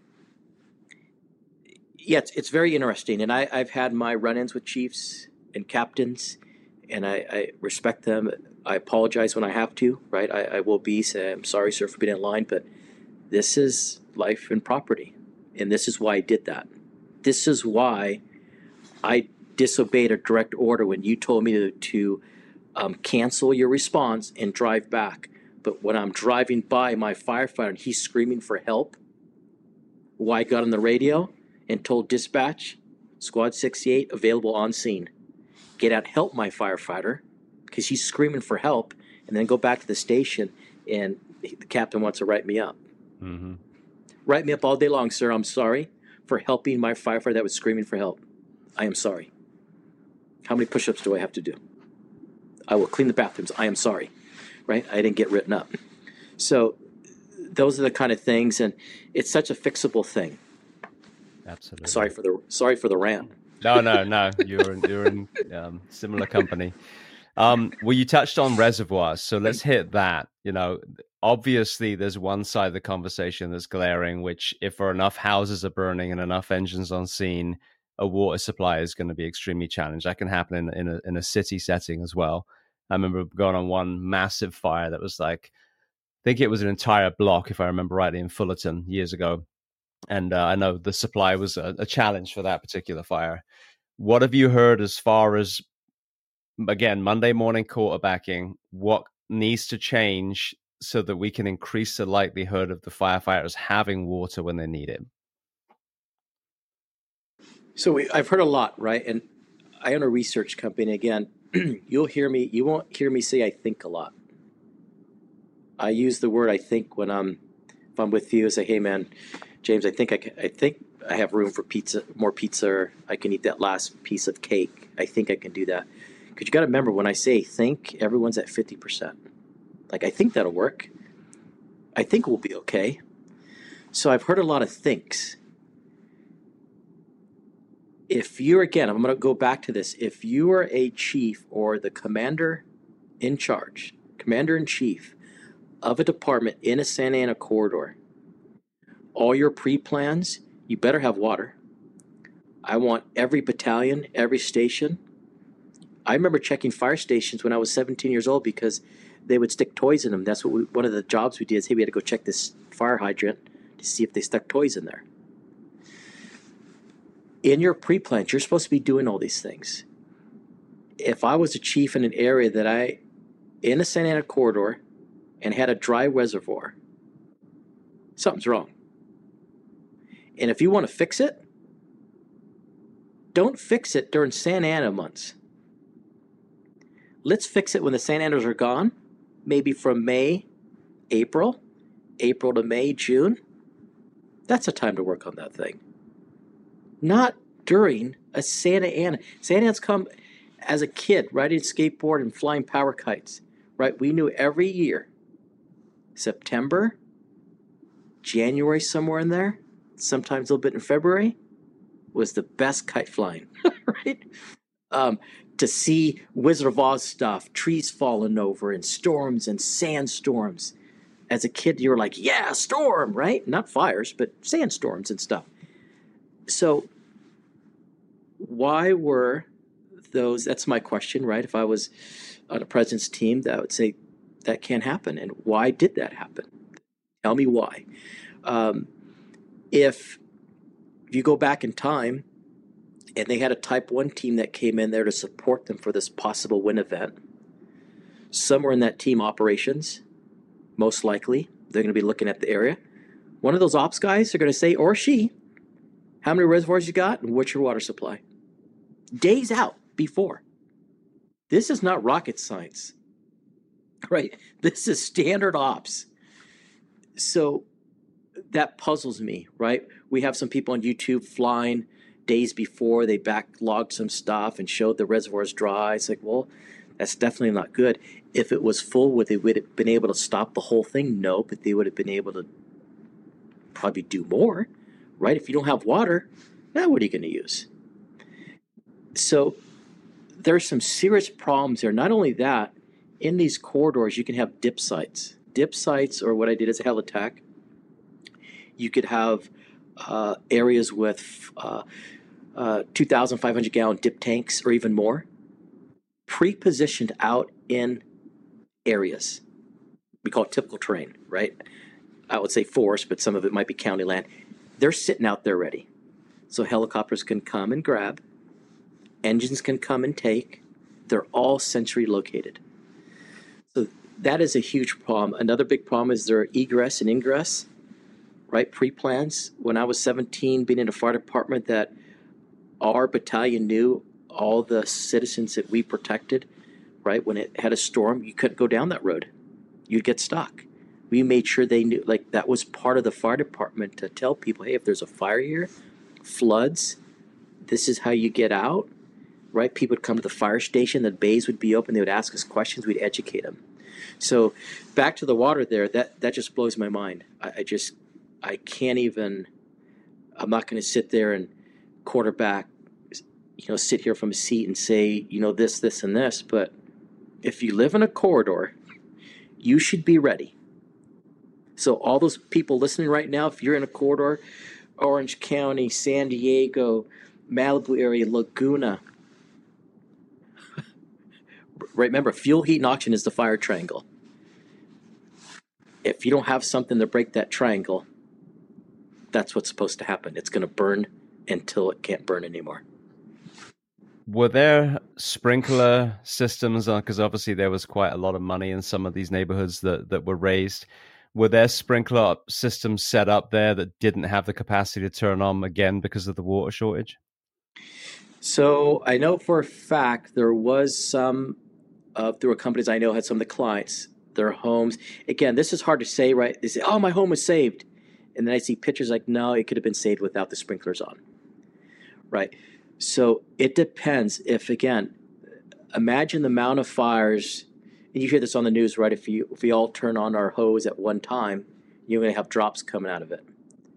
[SPEAKER 2] yeah, it's very interesting. And I've had my run-ins with chiefs and captains, and I respect them. I apologize when I have to, right? I will say, I'm sorry, sir, for being in line, but this is life and property. And this is why I did that. This is why I disobeyed a direct order when you told me to cancel your response and drive back. But when I'm driving by my firefighter and he's screaming for help, why I got on the radio and told dispatch, Squad 68 available on scene. Get out, help my firefighter, because he's screaming for help, and then go back to the station, and the captain wants to write me up.
[SPEAKER 3] Mm-hmm.
[SPEAKER 2] Write me up all day long, sir. I'm sorry for helping my firefighter that was screaming for help. I am sorry. How many push-ups do I have to do? I will clean the bathrooms. I am sorry. Right? I didn't get written up. So those are the kind of things, and it's such a fixable thing.
[SPEAKER 3] Absolutely.
[SPEAKER 2] Sorry for the rant.
[SPEAKER 3] No. You're in similar company. Well, you touched on reservoirs, so let's hit that. Obviously, there's one side of the conversation that's glaring, which if enough houses are burning and enough engines on scene, a water supply is going to be extremely challenged. That can happen in a city setting as well. I remember going on one massive fire that was like, I think it was an entire block, if I remember rightly, in Fullerton years ago. And I know the supply was a challenge for that particular fire. What have you heard as far as, again, Monday morning quarterbacking? What needs to change so that we can increase the likelihood of the firefighters having water when they need it?
[SPEAKER 2] So I've heard a lot, right? And I own a research company. Again, you won't hear me say I think a lot. I use the word I think when if I'm with you, I say, hey man, James, I think I have room for more pizza, or I can eat that last piece of cake. I think I can do that. Because you got to remember, when I say think, everyone's at 50%. Like, I think that'll work. I think we'll be okay. So I've heard a lot of thinks. If you're, again, I'm going to go back to this. If you are a chief or the commander in charge, commander in chief of a department in a Santa Ana corridor, all your pre-plans, you better have water. I want every battalion, every station. I remember checking fire stations when I was 17 years old because they would stick toys in them. That's what one of the jobs we did is, hey, we had to go check this fire hydrant to see if they stuck toys in there. In your pre-plans, you're supposed to be doing all these things. If I was a chief in an area in a Santa Ana corridor and had a dry reservoir, something's wrong. And if you want to fix it, don't fix it during Santa Ana months. Let's fix it when the Santa Anas are gone, maybe from April to May, June. That's a time to work on that thing. Not during a Santa Ana. Santa Ana's come as a kid, riding a skateboard and flying power kites, right? We knew every year, September, January, somewhere in there, sometimes a little bit in February, was the best kite flying, right? To see Wizard of Oz stuff, trees falling over, and storms and sandstorms. As a kid, you were like, yeah, storm, right? Not fires, but sandstorms and stuff. So why were those, that's my question, right? If I was on a president's team, that would say that can't happen. And why did that happen? Tell me why. If you go back in time and they had a Type 1 team that came in there to support them for this possible win event, somewhere in that team operations, most likely, they're going to be looking at the area. One of those ops guys are going to say, or she, how many reservoirs you got and what's your water supply? Days out before. This is not rocket science. right? This is standard ops. So that puzzles me, right? We have some people on YouTube flying days before they backlogged some stuff and showed the reservoirs dry. It's like, well, that's definitely not good. If it was full, would they would have been able to stop the whole thing? No, but they would have been able to probably do more, right? If you don't have water, now what are you going to use? So there's some serious problems there. Not only that, in these corridors, you can have dip sites. Dip sites, or what I did as a helitack, you could have areas with 2,500 gallon dip tanks or even more, pre-positioned out in areas. We call it typical terrain, right? I would say forest, but some of it might be county land. They're sitting out there ready. So helicopters can come and grab. Engines can come and take. They're all centrally located. So that is a huge problem. Another big problem is their egress and ingress, right? Pre-plans. When I was 17, being in a fire department, that our battalion knew all the citizens that we protected, right? When it had a storm, you couldn't go down that road. You'd get stuck. We made sure they knew, like, that was part of the fire department to tell people, hey, if there's a fire here, floods, this is how you get out, right? People would come to the fire station, the bays would be open, they would ask us questions, we'd educate them. So back to the water there, that just blows my mind. I can't even, I'm not going to sit there and quarterback, sit here from a seat and say, this, and this. But if you live in a corridor, you should be ready. So all those people listening right now, if you're in a corridor, Orange County, San Diego, Malibu area, Laguna, remember, fuel, heat, and oxygen is the fire triangle. If you don't have something to break that triangle, that's what's supposed to happen. It's going to burn until it can't burn anymore.
[SPEAKER 3] Were there sprinkler systems, because obviously there was quite a lot of money in some of these neighborhoods that were raised. Were there sprinkler systems set up there that didn't have the capacity to turn on again because of the water shortage?
[SPEAKER 2] So I know for a fact there was some, there were companies I know had some of the clients, their homes. Again, this is hard to say, right? They say, oh, my home was saved. And then I see pictures like, no, it could have been saved without the sprinklers on, right? So it depends. If, again, imagine the amount of fires, and you hear this on the news, right? If we all turn on our hose at one time, you're going to have drops coming out of it.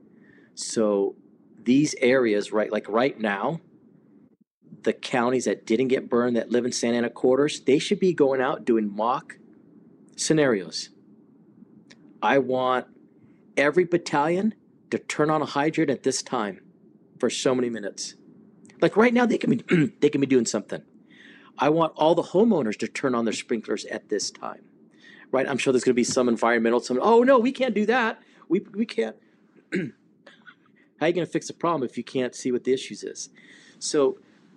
[SPEAKER 2] So these areas, right, like right now, the counties that didn't get burned, that live in Santa Ana corridors, they should be going out doing mock scenarios. I want every battalion to turn on a hydrant at this time for so many minutes. Like right now, they can be doing something. I want all the homeowners to turn on their sprinklers at this time, right? I'm sure there's going to be some environmental, oh no, we can't do that. We can't. How are you going to fix the problem if you can't see what the issues is? So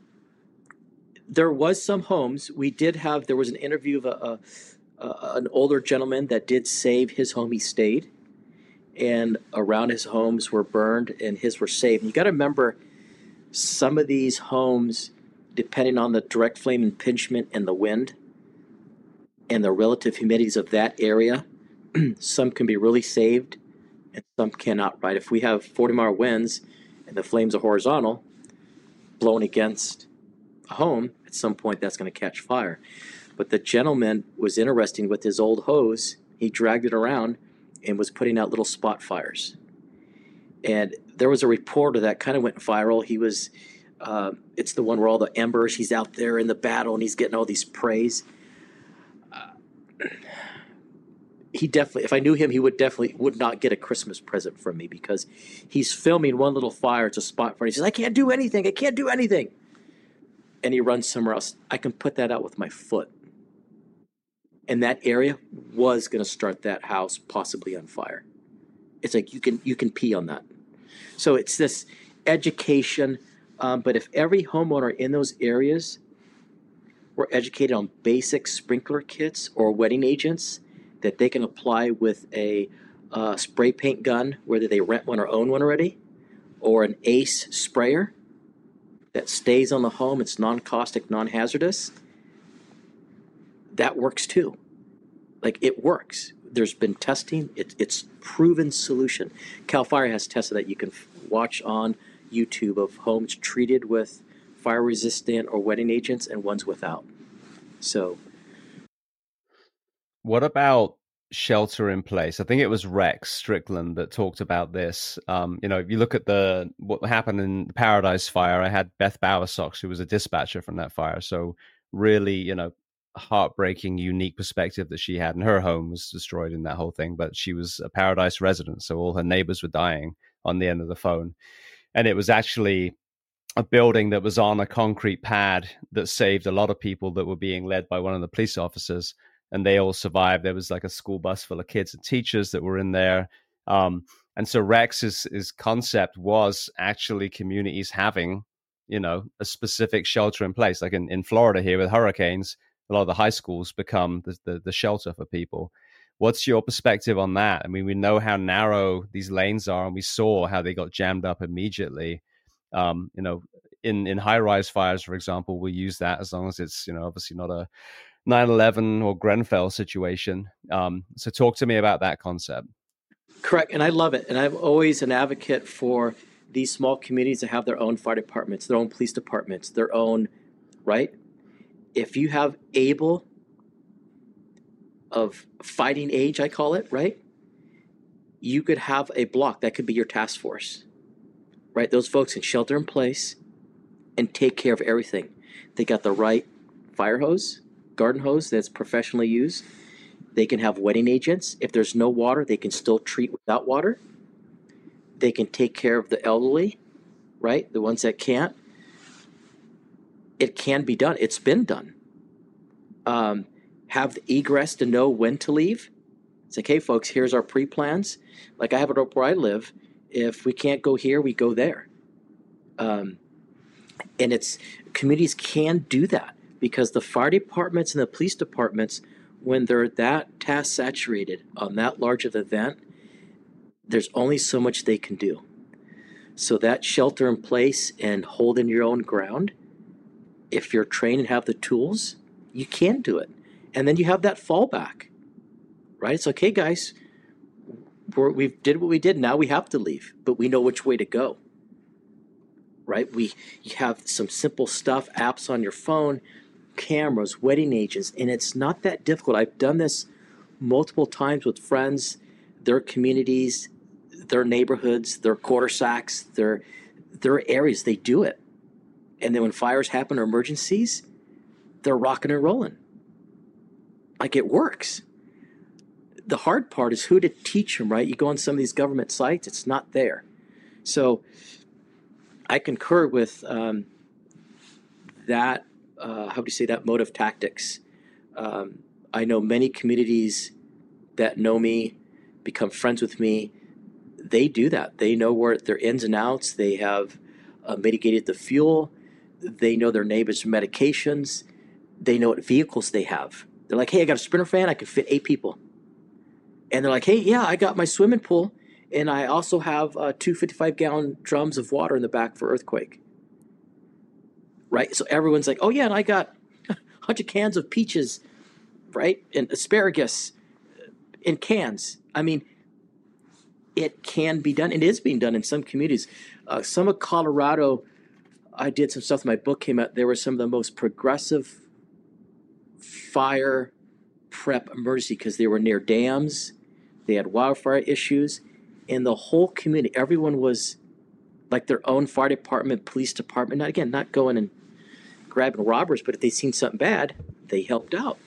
[SPEAKER 2] there was some homes. There was an interview of an older gentleman that did save his home. He stayed, and around his homes were burned and his were saved. And you got to remember, some of these homes, depending on the direct flame impingement and the wind and the relative humidities of that area, some can be really saved and some cannot, right? If we have 40-mile winds and the flames are horizontal, blowing against a home, at some point that's going to catch fire. But the gentleman was interesting with his old hose. He dragged it around and was putting out little spot fires. And there was a reporter that kind of went viral. He was, it's the one where all the embers, he's out there in the battle and he's getting all these praise. He definitely, if I knew him, he would not get a Christmas present from me, because he's filming one little fire. It's a spot fire. He says, I can't do anything. And he runs somewhere else. I can put that out with my foot. And that area was going to start that house possibly on fire. It's like you can pee on that. So it's this education. But if every homeowner in those areas were educated on basic sprinkler kits or wetting agents that they can apply with a spray paint gun, whether they rent one or own one already, or an ACE sprayer that stays on the home, it's non-caustic, non-hazardous, that works too. Like, it works. There's been testing. It's proven solution. CAL FIRE has tested that. You can watch on YouTube of homes treated with fire resistant or wetting agents and ones without. So,
[SPEAKER 3] what about shelter in place? I think it was Rex Strickland that talked about this. If you look at what happened in the Paradise Fire, I had Beth Bowersox, who was a dispatcher from that fire. So really, heartbreaking, unique perspective that she had. And her home was destroyed in that whole thing, but she was a Paradise resident, so all her neighbors were dying on the end of the phone. And it was actually a building that was on a concrete pad that saved a lot of people that were being led by one of the police officers, and they all survived. There was like a school bus full of kids and teachers that were in there. And so Rex's concept was actually communities having, a specific shelter in place. Like in Florida here with hurricanes, a lot of the high schools become the shelter for people. What's your perspective on that? I mean, we know how narrow these lanes are, and we saw how they got jammed up immediately. In high-rise fires, for example, we use that as long as it's, obviously not a 9/11 or Grenfell situation. So talk to me about that concept.
[SPEAKER 2] Correct, and I love it. And I'm always an advocate for these small communities to have their own fire departments, their own police departments, their own, right? If you have able of fighting age, I call it, right? You could have a block that could be your task force, right? Those folks can shelter in place and take care of everything. They got the right fire hose, garden hose that's professionally used. They can have wetting agents. If there's no water, they can still treat without water. They can take care of the elderly, right? The ones that can't. It can be done. It's been done. Have the egress to know when to leave. It's like, hey, folks, here's our pre-plans. Like I have it up where I live. If we can't go here, we go there. And communities can do that because the fire departments and the police departments, when they're that task saturated on that large of an event, there's only so much they can do. So that shelter in place and holding your own ground, if you're trained and have the tools, you can do it. And then you have that fallback, right? It's okay, guys, we did what we did. Now we have to leave, but we know which way to go, right? You have some simple stuff, apps on your phone, cameras, wetting agents, and it's not that difficult. I've done this multiple times with friends, their communities, their neighborhoods, their quarter sacks, their areas. They do it. And then when fires happen or emergencies, they're rocking and rolling. Like, it works. The hard part is who to teach them, right? You go on some of these government sites, it's not there. So I concur with that, that mode of tactics. I know many communities that know me, become friends with me, they do that. They know where their ins and outs. They have mitigated the fuel. They know their neighbors' medications. They know what vehicles they have. They're like, hey, I got a Sprinter fan. I can fit 8 people. And they're like, hey, yeah, I got my swimming pool. And I also have 2 55-gallon drums of water in the back for earthquake. Right? So everyone's like, oh, yeah, and I got 100 cans of peaches, right? And asparagus in cans. I mean, it can be done. It is being done in some communities. Some of Colorado, I did some stuff. My book came out. There were some of the most progressive fire prep emergency because they were near dams. They had wildfire issues. And the whole community, everyone was like their own fire department, police department. Not going and grabbing robbers, but if they seen something bad, they helped out.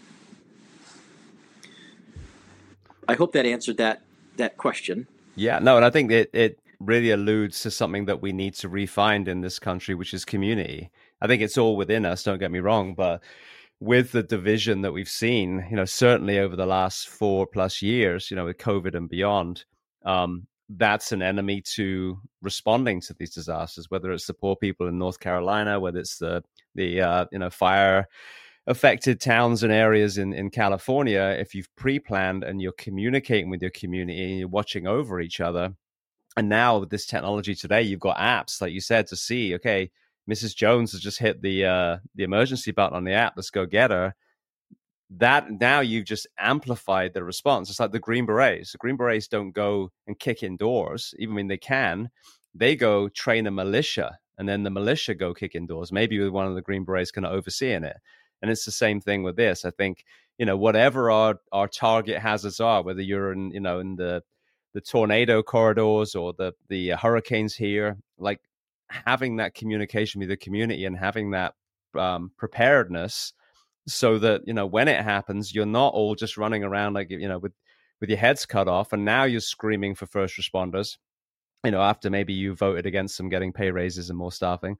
[SPEAKER 2] I hope that answered that question.
[SPEAKER 3] Yeah, no, and I think it really alludes to something that we need to refine in this country, which is community. I think it's all within us, don't get me wrong, but with the division that we've seen, certainly over the last 4+ years, with COVID and beyond, that's an enemy to responding to these disasters, whether it's the poor people in North Carolina, whether it's the fire affected towns and areas in California. If you've pre-planned and you're communicating with your community and you're watching over each other, and now with this technology today, you've got apps, like you said, to see, okay, Mrs. Jones has just hit the emergency button on the app. Let's go get her. that now you've just amplified the response. It's like the Green Berets. The Green Berets don't go and kick indoors, even when they can. They go train a militia, and then the militia go kick indoors, maybe with one of the Green Berets kind of overseeing it. And it's the same thing with this. I think, whatever our target hazards are, whether you're in, in the tornado corridors or the hurricanes here, like having that communication with the community and having that preparedness, so that, when it happens, you're not all just running around like, with your heads cut off, and now you're screaming for first responders, after maybe you voted against them getting pay raises and more staffing,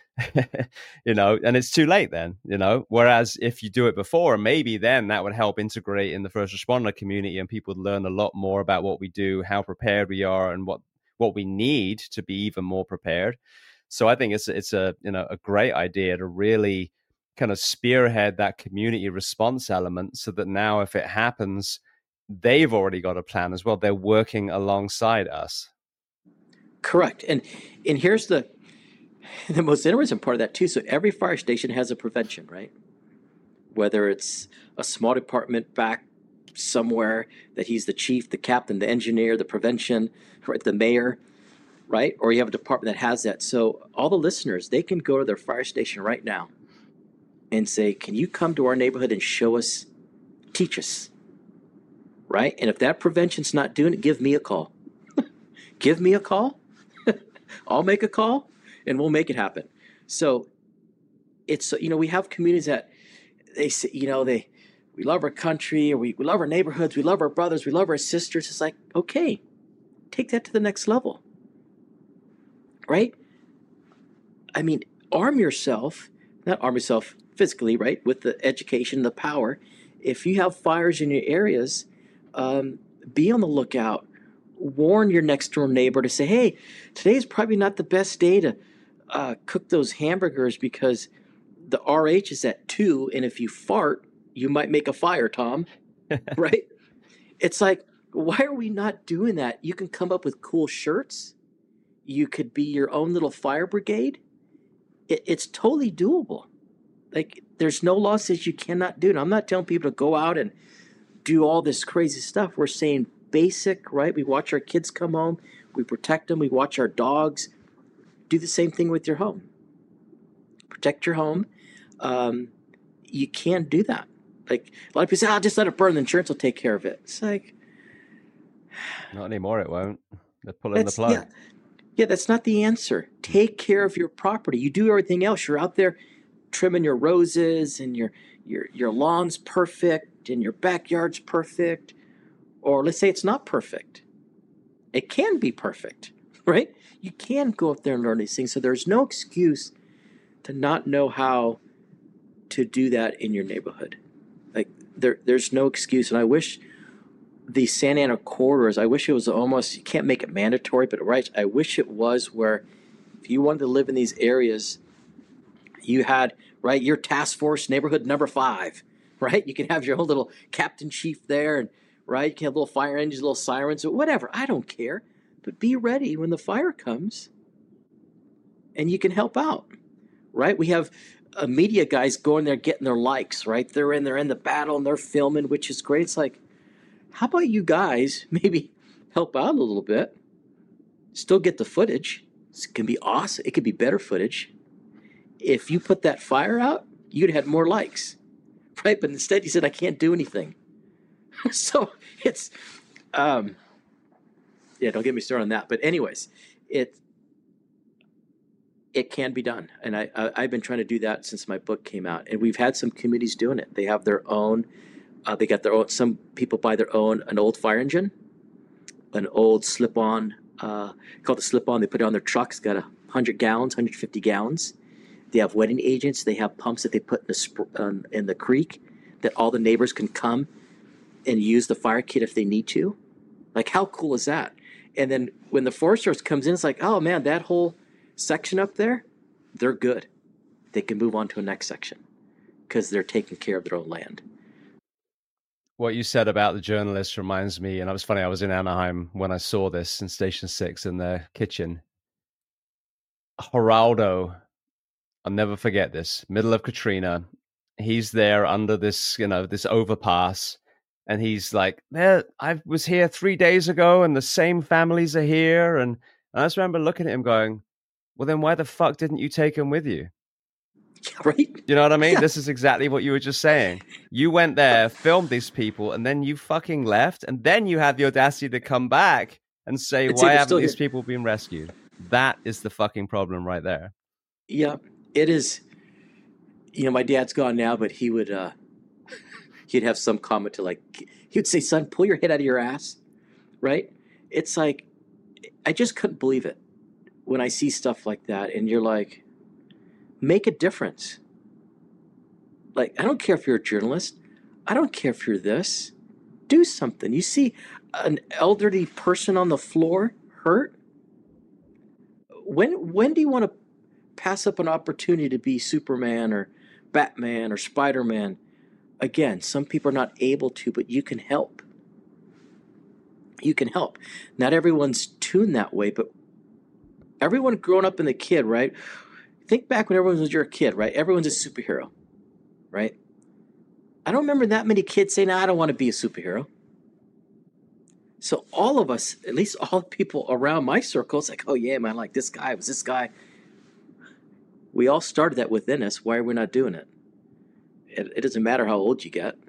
[SPEAKER 3] and it's too late then, whereas if you do it before, maybe then that would help integrate in the first responder community, and people would learn a lot more about what we do, how prepared we are, and what we need to be even more prepared. So I think it's a great idea to really kind of spearhead that community response element, so that now if it happens, they've already got a plan as well. They're working alongside us.
[SPEAKER 2] Correct. And here's the most interesting part of that too. So every fire station has a prevention, right? Whether it's a small department back somewhere that he's the chief, the captain, the engineer, the prevention, right, the mayor, right? Or you have a department that has that. So all the listeners, they can go to their fire station right now and say, can you come to our neighborhood and show us, teach us, right? And if that prevention's not doing it, give me a call. Give me a call. I'll make a call and we'll make it happen. So it's, we have communities that they say, we love our country, or we love our neighborhoods, we love our brothers, we love our sisters. It's like, okay, take that to the next level, right? I mean, arm yourself, not arm yourself physically, right, with the education, the power. If you have fires in your areas, be on the lookout. Warn your next door neighbor to say, hey, today's probably not the best day to cook those hamburgers because the RH is at 2, and if you fart, you might make a fire, Tom, right? It's like, why are we not doing that? You can come up with cool shirts. You could be your own little fire brigade. It's totally doable. Like, there's no law says you cannot do it. I'm not telling people to go out and do all this crazy stuff. We're saying basic, right? We watch our kids come home. We protect them. We watch our dogs. Do the same thing with your home. Protect your home. You can't do that. Like, a lot of people say, just let it burn. The insurance will take care of it. It's like,
[SPEAKER 3] not anymore. It won't. They're pulling the plug.
[SPEAKER 2] Yeah, that's not the answer. Take care of your property. You do everything else. You're out there trimming your roses, and your lawn's perfect, and your backyard's perfect. Or let's say it's not perfect. It can be perfect, right? You can go up there and learn these things. So there's no excuse to not know how to do that in your neighborhood. Like, there's no excuse. And I wish the Santa Ana corridors, I wish it was almost, you can't make it mandatory, but right, I wish it was where if you wanted to live in these areas, you had, right, your task force neighborhood number 5, right? You can have your own little captain chief there, and right, you can have little fire engines, little sirens, or whatever. I don't care. But be ready when the fire comes, and you can help out, right? We have media guys going there getting their likes, right? They're in the battle and they're filming, which is great. It's like, how about you guys maybe help out a little bit, still get the footage. It can be awesome. It could be better footage. If you put that fire out, you'd have had more likes, right? But instead you said, I can't do anything. So it's, don't get me started on that. But anyways, it can be done. And I've been trying to do that since my book came out. And we've had some communities doing it. They have their own, they got their own, some people buy their own, an old fire engine, an old slip-on, called the slip-on. They put it on their trucks, got 100 gallons, 150 gallons. They have wetting agents. They have pumps that they put in the creek that all the neighbors can come and use the fire kit if they need to. Like, how cool is that? And then when the Forest Service comes in, it's like, oh man, that whole section up there, they're good. They can move on to a next section because they're taking care of their own land.
[SPEAKER 3] What you said about the journalists reminds me, and it was funny, I was in Anaheim when I saw this in Station 6 in their kitchen. Geraldo, I'll never forget this, middle of Katrina, he's there under this, this overpass, and he's like, "There, I was here 3 days ago, and the same families are here." And I just remember looking at him going, "Well, then why the fuck didn't you take him with you?"
[SPEAKER 2] Right?
[SPEAKER 3] You know what I mean?
[SPEAKER 2] Yeah.
[SPEAKER 3] This is exactly what you were just saying. You went there, filmed these people, and then you fucking left, and then you had the audacity to come back and say, why haven't these people been rescued? That is the fucking problem right there.
[SPEAKER 2] Yeah, it is. My dad's gone now, but he would he'd have some comment to like, he would say, "Son, pull your head out of your ass," right? It's like, I just couldn't believe it when I see stuff like that, and you're like, make a difference. Like, I don't care if you're a journalist. I don't care if you're this. Do something. You see an elderly person on the floor hurt? When do you want to pass up an opportunity to be Superman or Batman or Spider-Man? Again, some people are not able to, but you can help. You can help. Not everyone's tuned that way, but everyone growing up in the kid, right? Think back when everyone was your kid, right? Everyone's a superhero, right? I don't remember that many kids saying, "I don't want to be a superhero." So all of us, at least all the people around my circle, it's like, "Oh yeah, man, like this guy was this guy." We all started that within us. Why are we not doing it? It doesn't matter how old you get.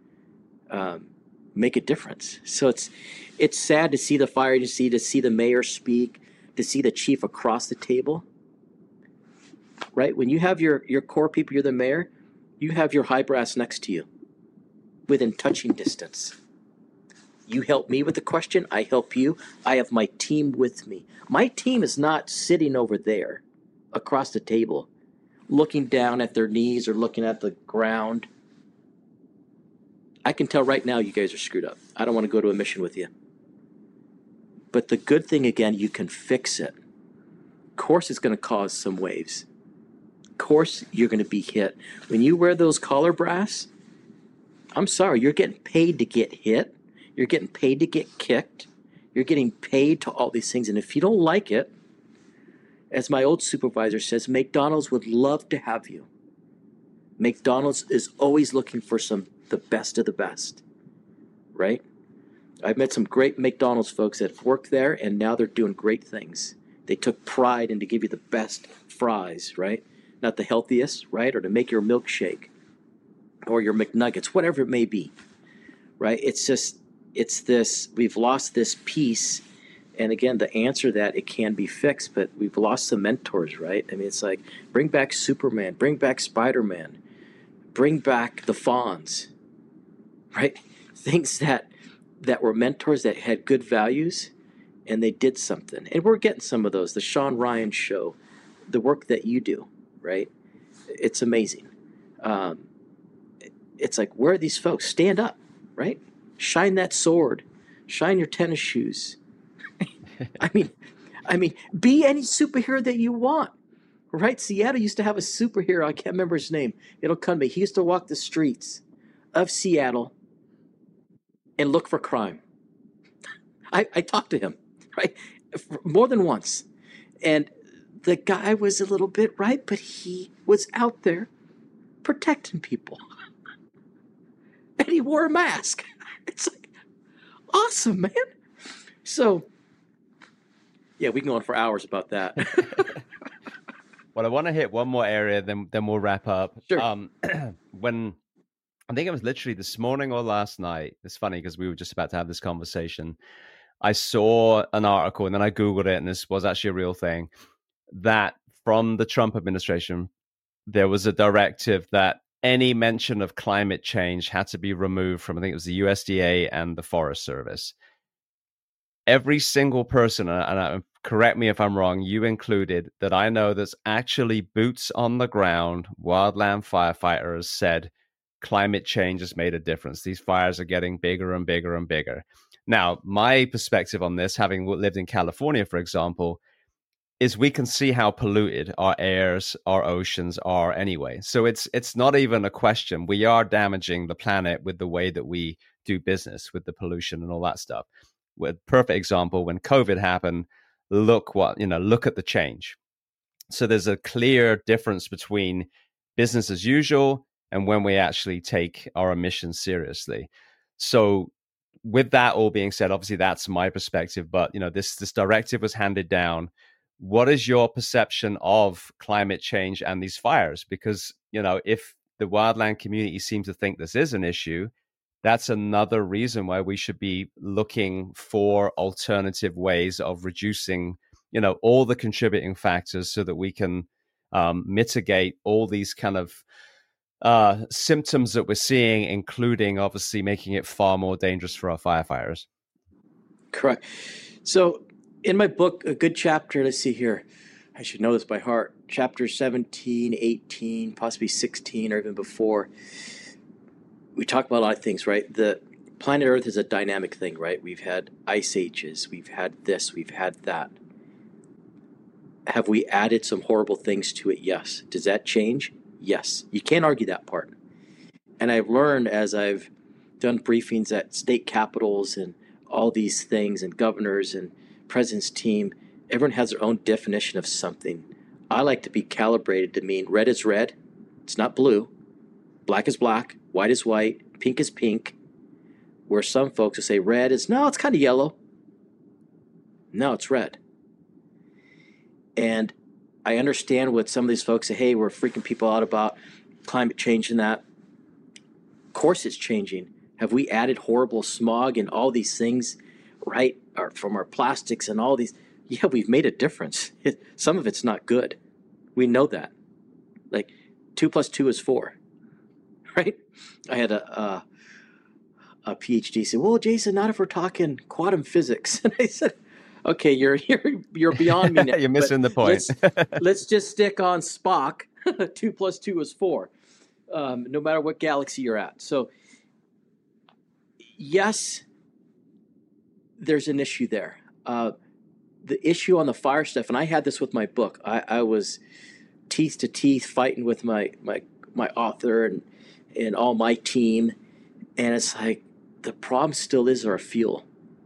[SPEAKER 2] Make a difference. So it's sad to see the fire, to see the mayor speak, to see the chief across the table. Right? When you have your core people, you're the mayor, you have your high brass next to you within touching distance. You help me with the question, I help you. I have my team with me. My team is not sitting over there across the table looking down at their knees or looking at the ground. I can tell right now you guys are screwed up. I don't want to go to a mission with you. But the good thing, again, you can fix it. Of course it's going to cause some waves. Of course you're going to be hit. When you wear those collar brass, I'm sorry, you're getting paid to get hit. You're getting paid to get kicked. You're getting paid to all these things. And if you don't like it, as my old supervisor says, McDonald's would love to have you. McDonald's is always looking for the best of the best, right? I've met some great McDonald's folks that have worked there, and now they're doing great things. They took pride in to give you the best fries, right? Not the healthiest, right? Or to make your milkshake or your McNuggets, whatever it may be, right? We've lost this piece. And again, the answer that it can be fixed, but we've lost some mentors, right? I mean, it's like, bring back Superman, bring back Spider-Man, bring back the Fonz, right? Things that were mentors that had good values, and they did something. And we're getting some of those. The Sean Ryan Show, the work that you do, right? It's amazing. It's like, where are these folks? Stand up, right? Shine that sword. Shine your tennis shoes. I mean, be any superhero that you want, right? Seattle used to have a superhero. I can't remember his name. It'll come to me. He used to walk the streets of Seattle and look for crime. I talked to him, right, more than once. And the guy was a little bit right, but he was out there protecting people. And he wore a mask. It's like, awesome, man. So, yeah, we can go on for hours about that.
[SPEAKER 3] Well, I want to hit one more area, then we'll wrap up.
[SPEAKER 2] Sure.
[SPEAKER 3] When I think it was literally this morning or last night. It's funny because we were just about to have this conversation. I saw an article and then I Googled it, and this was actually a real thing, that from the Trump administration, there was a directive that any mention of climate change had to be removed from, I think it was the USDA and the Forest Service. Every single person, and correct me if I'm wrong, you included, that I know that's actually boots on the ground, wildland firefighter has said climate change has made a difference. These fires are getting bigger and bigger and bigger. Now, my perspective on this, having lived in California, for example, is we can see how polluted our airs, our oceans are anyway. So it's not even a question. We are damaging the planet with the way that we do business, with the pollution and all that stuff. With perfect example, when COVID happened, look at the change. So there's a clear difference between business as usual and when we actually take our emissions seriously. So with that all being said, obviously that's my perspective, but this directive was handed down. What is your perception of climate change and these fires? Because, if the wildland community seems to think this is an issue, that's another reason why we should be looking for alternative ways of reducing, all the contributing factors so that we can mitigate all these kind of symptoms that we're seeing, including obviously making it far more dangerous for our firefighters.
[SPEAKER 2] Correct. So in my book, a good chapter, let's see here, I should know this by heart, chapter 17, 18, possibly 16, or even before, we talk about a lot of things, right? The planet Earth is a dynamic thing, right? We've had ice ages, we've had this, we've had that. Have we added some horrible things to it? Yes. Does that change? Yes. You can't argue that part. And I've learned as I've done briefings at state capitals and all these things, and governors and president's team, everyone has their own definition of something. I like to be calibrated to mean red is red, it's not blue, black is black, white is white, pink is pink, where some folks will say red is, no, it's kind of yellow. No, it's red. And I understand what some of these folks say, hey, we're freaking people out about climate change and that. Of course it's changing. Have we added horrible smog and all these things, right, from our plastics and all these? Yeah, we've made a difference. Some of it's not good. We know that. Like 2 + 2 is 4, right? I had a PhD say, well, Jason, not if we're talking quantum physics. And I said, okay, you're beyond me now.
[SPEAKER 3] You're missing the point.
[SPEAKER 2] let's just stick on Spock. 2 + 2 is 4, no matter what galaxy you're at. So, yes, there's an issue there. The issue on the fire stuff, and I had this with my book. I was teeth to teeth fighting with my author and all my team, and it's like the problem still is our fuel.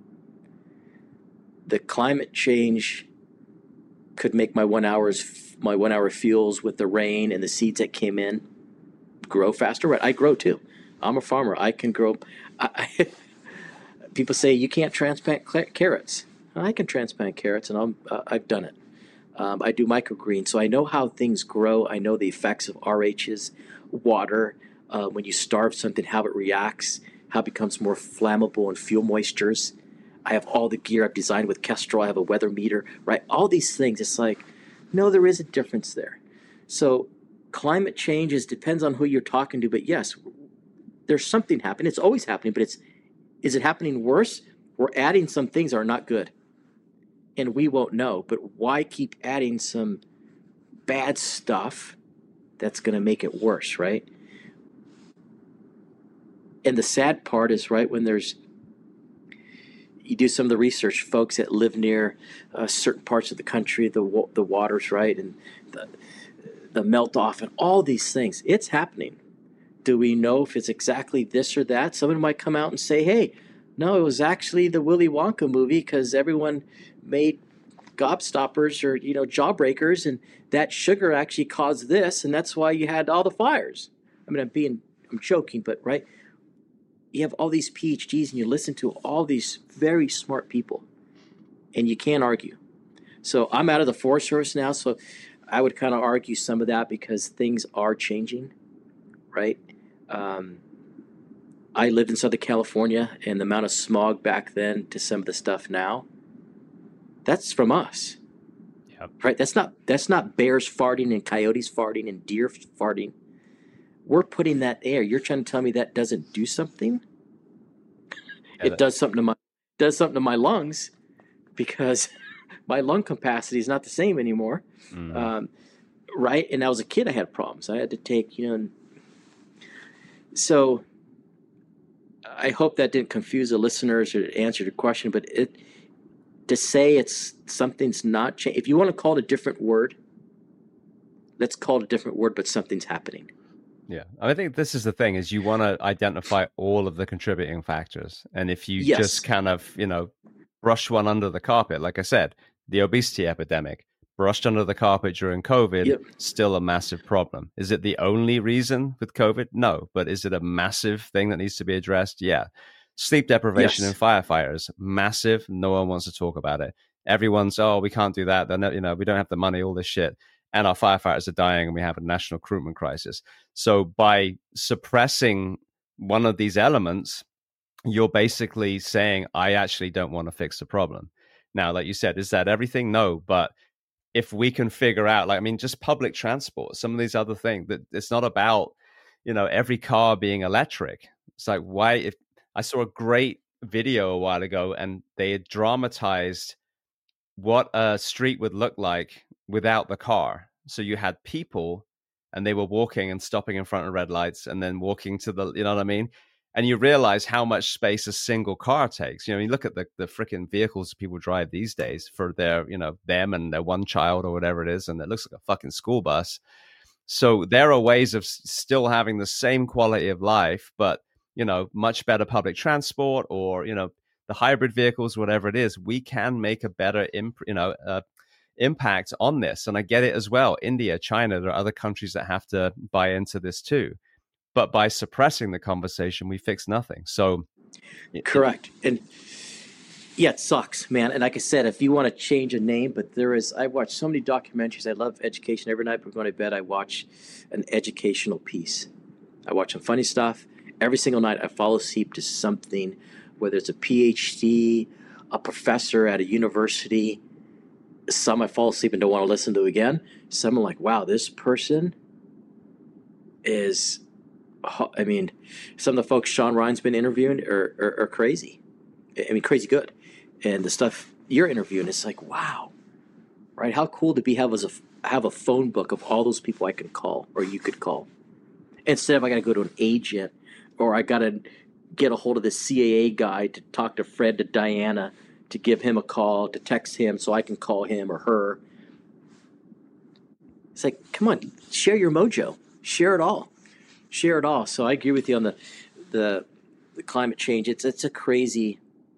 [SPEAKER 2] The climate change could make my 1 hour fuels with the rain and the seeds that came in grow faster. Right? I grow too. I'm a farmer. I can grow. People say you can't transplant carrots. I can transplant carrots, and I've done it. I do microgreens, so I know how things grow. I know the effects of RHs, water, when you starve something, how it reacts, how it becomes more flammable and fuel moistures. I have all the gear I've designed with Kestrel. I have a weather meter, right? All these things. It's like, no, there is a difference there. So climate change depends on who you're talking to. But yes, there's something happening. It's always happening. But is it happening worse? We're adding some things that are not good. And we won't know. But why keep adding some bad stuff that's going to make it worse, right? And the sad part is, right, when you do some of the research, folks that live near certain parts of the country, the waters, right, and the melt off and all these things, it's happening. Do we know if it's exactly this or that? Someone might come out and say, hey, no, it was actually the Willy Wonka movie because everyone made gobstoppers or, jawbreakers, and that sugar actually caused this, and that's why you had all the fires. I mean, I'm joking, but right, you have all these PhDs and you listen to all these very smart people, and you can't argue. So I'm out of the Forest Service now, so I would kind of argue some of that because things are changing, right? I lived in Southern California, and the amount of smog back then to some of the stuff now, that's from us. Yep. Right? That's not bears farting and coyotes farting and deer farting. We're putting that air. You're trying to tell me that doesn't do something? It does something to my lungs, because my lung capacity is not the same anymore. Mm. Right? And I was a kid, I had problems. I had to take, so I hope that didn't confuse the listeners or answer your question, but to say something's not changing, if you want to call it a different word, let's call it a different word, but something's happening.
[SPEAKER 3] Yeah. I think this is the thing, is you want to identify all of the contributing factors. And if you just kind of, brush one under the carpet, like I said, the obesity epidemic, brushed under the carpet during COVID,
[SPEAKER 2] Yep.
[SPEAKER 3] still a massive problem. Is it the only reason with COVID? No. But is it a massive thing that needs to be addressed? Yeah. Sleep deprivation in firefighters, massive. No one wants to talk about it. Everyone's, oh, we can't do that. Then, we don't have the money, all this shit. And our firefighters are dying and we have a national recruitment crisis. So by suppressing one of these elements, you're basically saying, I actually don't want to fix the problem. Now, like you said, is that everything? No. But if we can figure out, just public transport, some of these other things, that it's not about, every car being electric. It's like, why? If I saw a great video a while ago and they had dramatized what a street would look like without the car. So you had people and they were walking and stopping in front of red lights and then walking to the, you know what I mean? And you realize how much space a single car takes. You look at the freaking vehicles people drive these days for their, them and their one child or whatever it is. And it looks like a fucking school bus. So there are ways of still having the same quality of life, but, much better public transport or, the hybrid vehicles, whatever it is, we can make a better, impact on this. And I get it as well. India, China, there are other countries that have to buy into this too. But by suppressing the conversation, we fix nothing. So,
[SPEAKER 2] correct. And yeah, it sucks, man. And like I said, if you want to change a name, but I watch so many documentaries. I love education. Every night before going to bed, I watch an educational piece. I watch some funny stuff. Every single night, I fall asleep to something, whether it's a PhD, a professor at a university. Some I fall asleep and don't want to listen to again. Some I'm like, wow, this person is, some of the folks Sean Ryan's been interviewing are crazy. Crazy good. And the stuff you're interviewing, it's like, wow, right? How cool to have a phone book of all those people I can call or you could call. Instead of I got to go to an agent or I got to get a hold of the CAA guy to talk to Fred, to Diana, to give him a call, to text him so I can call him or her. It's like, come on, share your mojo. Share it all. Share it all. So I agree with you on the climate change. It's a crazy.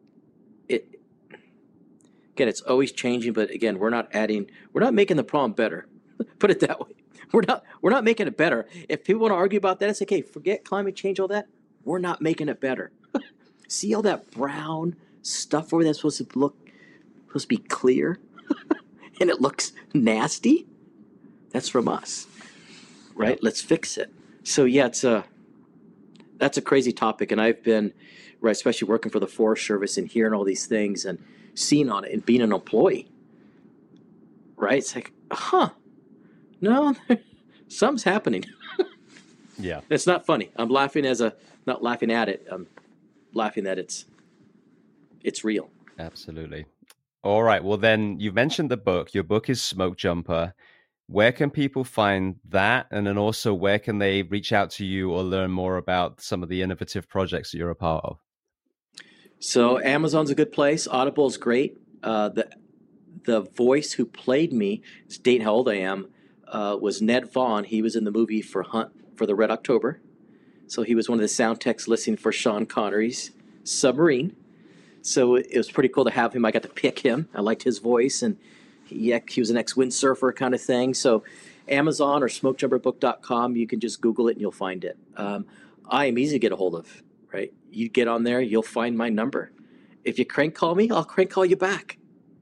[SPEAKER 2] Again, it's always changing, but again, we're not making the problem better. Put it that way. We're not making it better. If people want to argue about that, it's okay. Forget climate change, all that. We're not making it better. See all that brown stuff over there supposed to be clear, and it looks nasty? That's from us, right? Let's fix it. So yeah, that's a crazy topic, and I've been, right, especially working for the Forest Service and hearing all these things and seeing on it and being an employee, right? It's like, no, something's happening.
[SPEAKER 3] Yeah,
[SPEAKER 2] it's not funny. I'm laughing not laughing at it. I'm laughing that it's real.
[SPEAKER 3] Absolutely. All right. Well, then you mentioned the book. Your book is Smoke Jumper. Where can people find that? And then also, where can they reach out to you or learn more about some of the innovative projects that you're a part of?
[SPEAKER 2] So Amazon's a good place. Audible's great. The voice who played me, it's dating how old I am, was Ned Vaughn. He was in the movie for Hunt for the Red October. So he was one of the sound techs listening for Sean Connery's Submarine. So it was pretty cool to have him. I got to pick him. I liked his voice, and he was an ex-windsurfer kind of thing. So Amazon or smokejumperbook.com, you can just Google it and you'll find it. I am easy to get a hold of, right? You get on there, you'll find my number. If you crank call me, I'll crank call you back.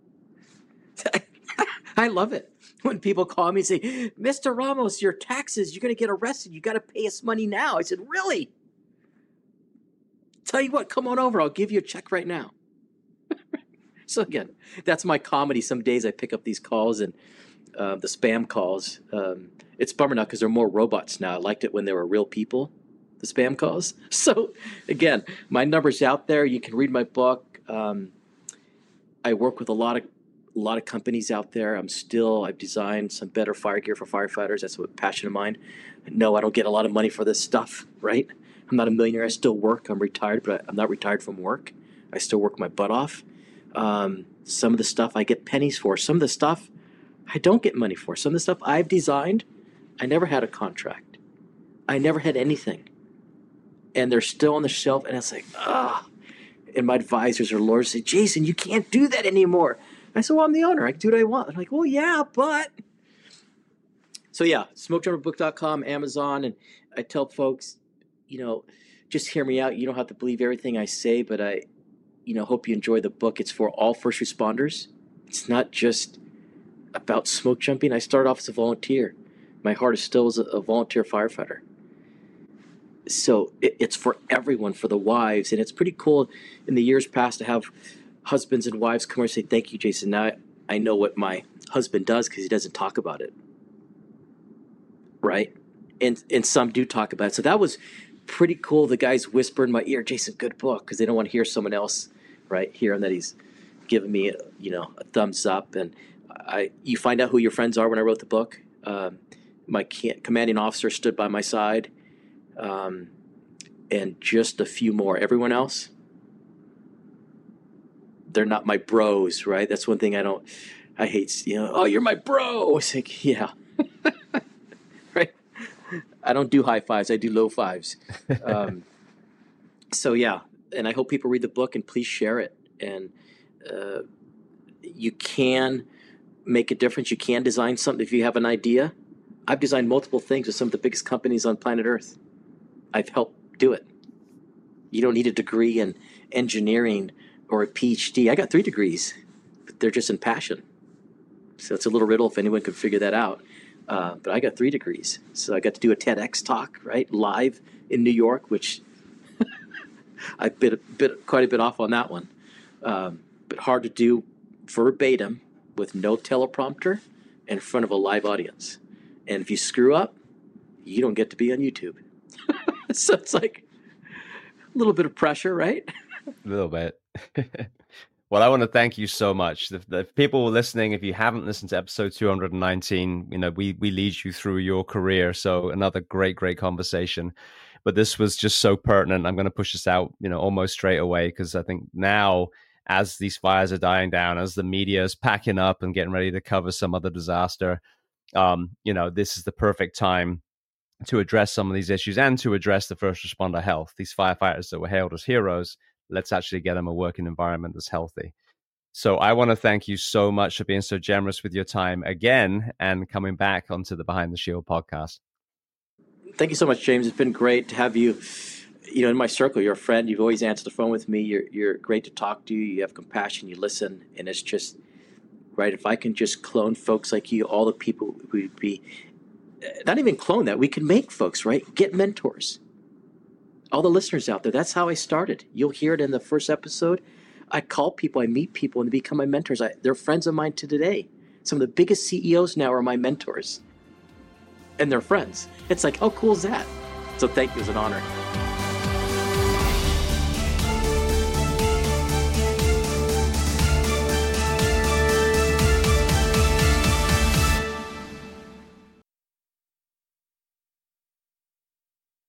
[SPEAKER 2] I love it when people call me and say, Mr. Ramos, your taxes, you're going to get arrested. You got to pay us money now. I said, really? Tell you what, come on over. I'll give you a check right now. So again, that's my comedy. Some days I pick up these calls and the spam calls. It's a bummer now because there are more robots now. I liked it when there were real people, the spam calls. So again, my number's out there. You can read my book. I work with a lot of companies out there. I've designed some better fire gear for firefighters. That's a passion of mine. No, I don't get a lot of money for this stuff, right? I'm not a millionaire. I still work. I'm retired, but I'm not retired from work. I still work my butt off. Some of the stuff I get pennies for. Some of the stuff I don't get money for. Some of the stuff I've designed, I never had a contract. I never had anything. And they're still on the shelf, and it's like, and my advisors or lawyers say, Jason, you can't do that anymore. I said, well, I'm the owner. I can do what I want. I'm like, well, yeah, but. So yeah, smokejumperbook.com, Amazon. And I tell folks, just hear me out. You don't have to believe everything I say, but I, hope you enjoy the book. It's for all first responders. It's not just about smoke jumping. I started off as a volunteer. My heart is still as a volunteer firefighter. So it's for everyone, for the wives. And it's pretty cool in the years past to have husbands and wives come over and say, thank you, Jason. Now I know what my husband does because he doesn't talk about it. Right? And some do talk about it. So that was pretty cool. The guys whisper in my ear, Jason, good book, because they don't want to hear someone else, right, hearing that he's giving me, a thumbs up. And you find out who your friends are when I wrote the book. My commanding officer stood by my side, and just a few more. Everyone else, they're not my bros, right? That's one thing I hate, oh, you're my bro. It's like, yeah. Right? I don't do high fives. I do low fives. So, yeah. And I hope people read the book, and please share it. And you can make a difference. You can design something if you have an idea. I've designed multiple things with some of the biggest companies on planet Earth. I've helped do it. You don't need a degree in engineering or a PhD. I got 3 degrees, but they're just in passion. So it's a little riddle if anyone could figure that out. But I got 3 degrees. So I got to do a TEDx talk, right, live in New York, which I bit quite a bit off on that one. But hard to do verbatim with no teleprompter in front of a live audience. And if you screw up, you don't get to be on YouTube. So it's like a little bit of pressure, right?
[SPEAKER 3] A little bit. Well, I want to thank you so much. The people listening, if you haven't listened to episode 219, we lead you through your career. So another great conversation. But this was just so pertinent. I'm going to push this out, almost straight away, because I think now, as these fires are dying down, as the media is packing up and getting ready to cover some other disaster, this is the perfect time to address some of these issues and to address the first responder health. These firefighters that were hailed as heroes, let's actually get them a working environment that's healthy. So I want to thank you so much for being so generous with your time again and coming back onto the Behind the Shield podcast.
[SPEAKER 2] Thank you so much, James. It's been great to have you, in my circle. You're a friend. You've always answered the phone with me. You're great to talk to. You have compassion. You listen. And it's just, right, if I can just clone folks like you, all the people would be, not even clone that, we can make folks, right, get mentors. All the listeners out there, that's how I started. You'll hear it in the first episode. I call people, I meet people, and they become my mentors. They're friends of mine to today. Some of the biggest CEOs now are my mentors. And they're friends. It's like, how cool is that? So thank you. It was an honor.